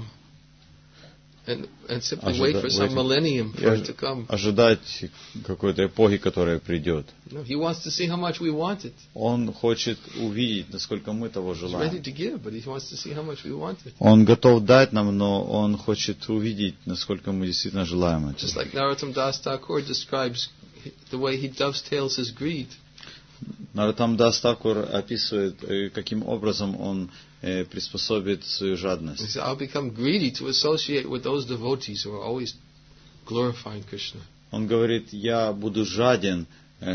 And simply wait for some millennium for it to come. Ожидать какой-то эпохи, которая придет. No, he wants to see how much we want it. Он хочет увидеть, насколько мы того He's ready желаем. to give, but he wants to see how much we want it. Он готов дать нам, но он хочет увидеть, насколько мы действительно желаем это. Just like Narottam Das Thakur describes the way he dovetails his greed. Нароттам Дас Такур описывает, каким образом он приспособит свою He жадность. says, I'll become greedy to associate with those devotees who are always glorifying Krishna. Он говорит, я буду жаден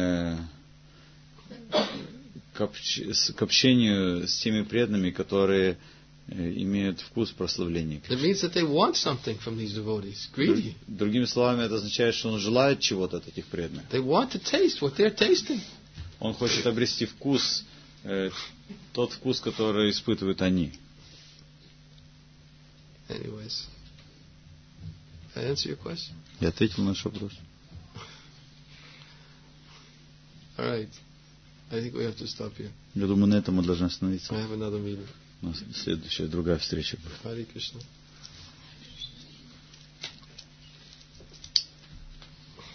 к общению с теми преданными, которые имеют вкус прославления. It means that they want something from these devotees. Greedy. Другими словами, это означает, что он желает чего-то от этих преданных. They want to taste what they're tasting. Он хочет обрести вкус, тот вкус, который испытывают они. Anyways. Did I answer your question? Я ответил на ваш вопрос. All right. I think we have to stop here. Я думаю, на этом мы должны остановиться. I have another meeting. У нас следующая, другая встреча будет. Hare Krishna.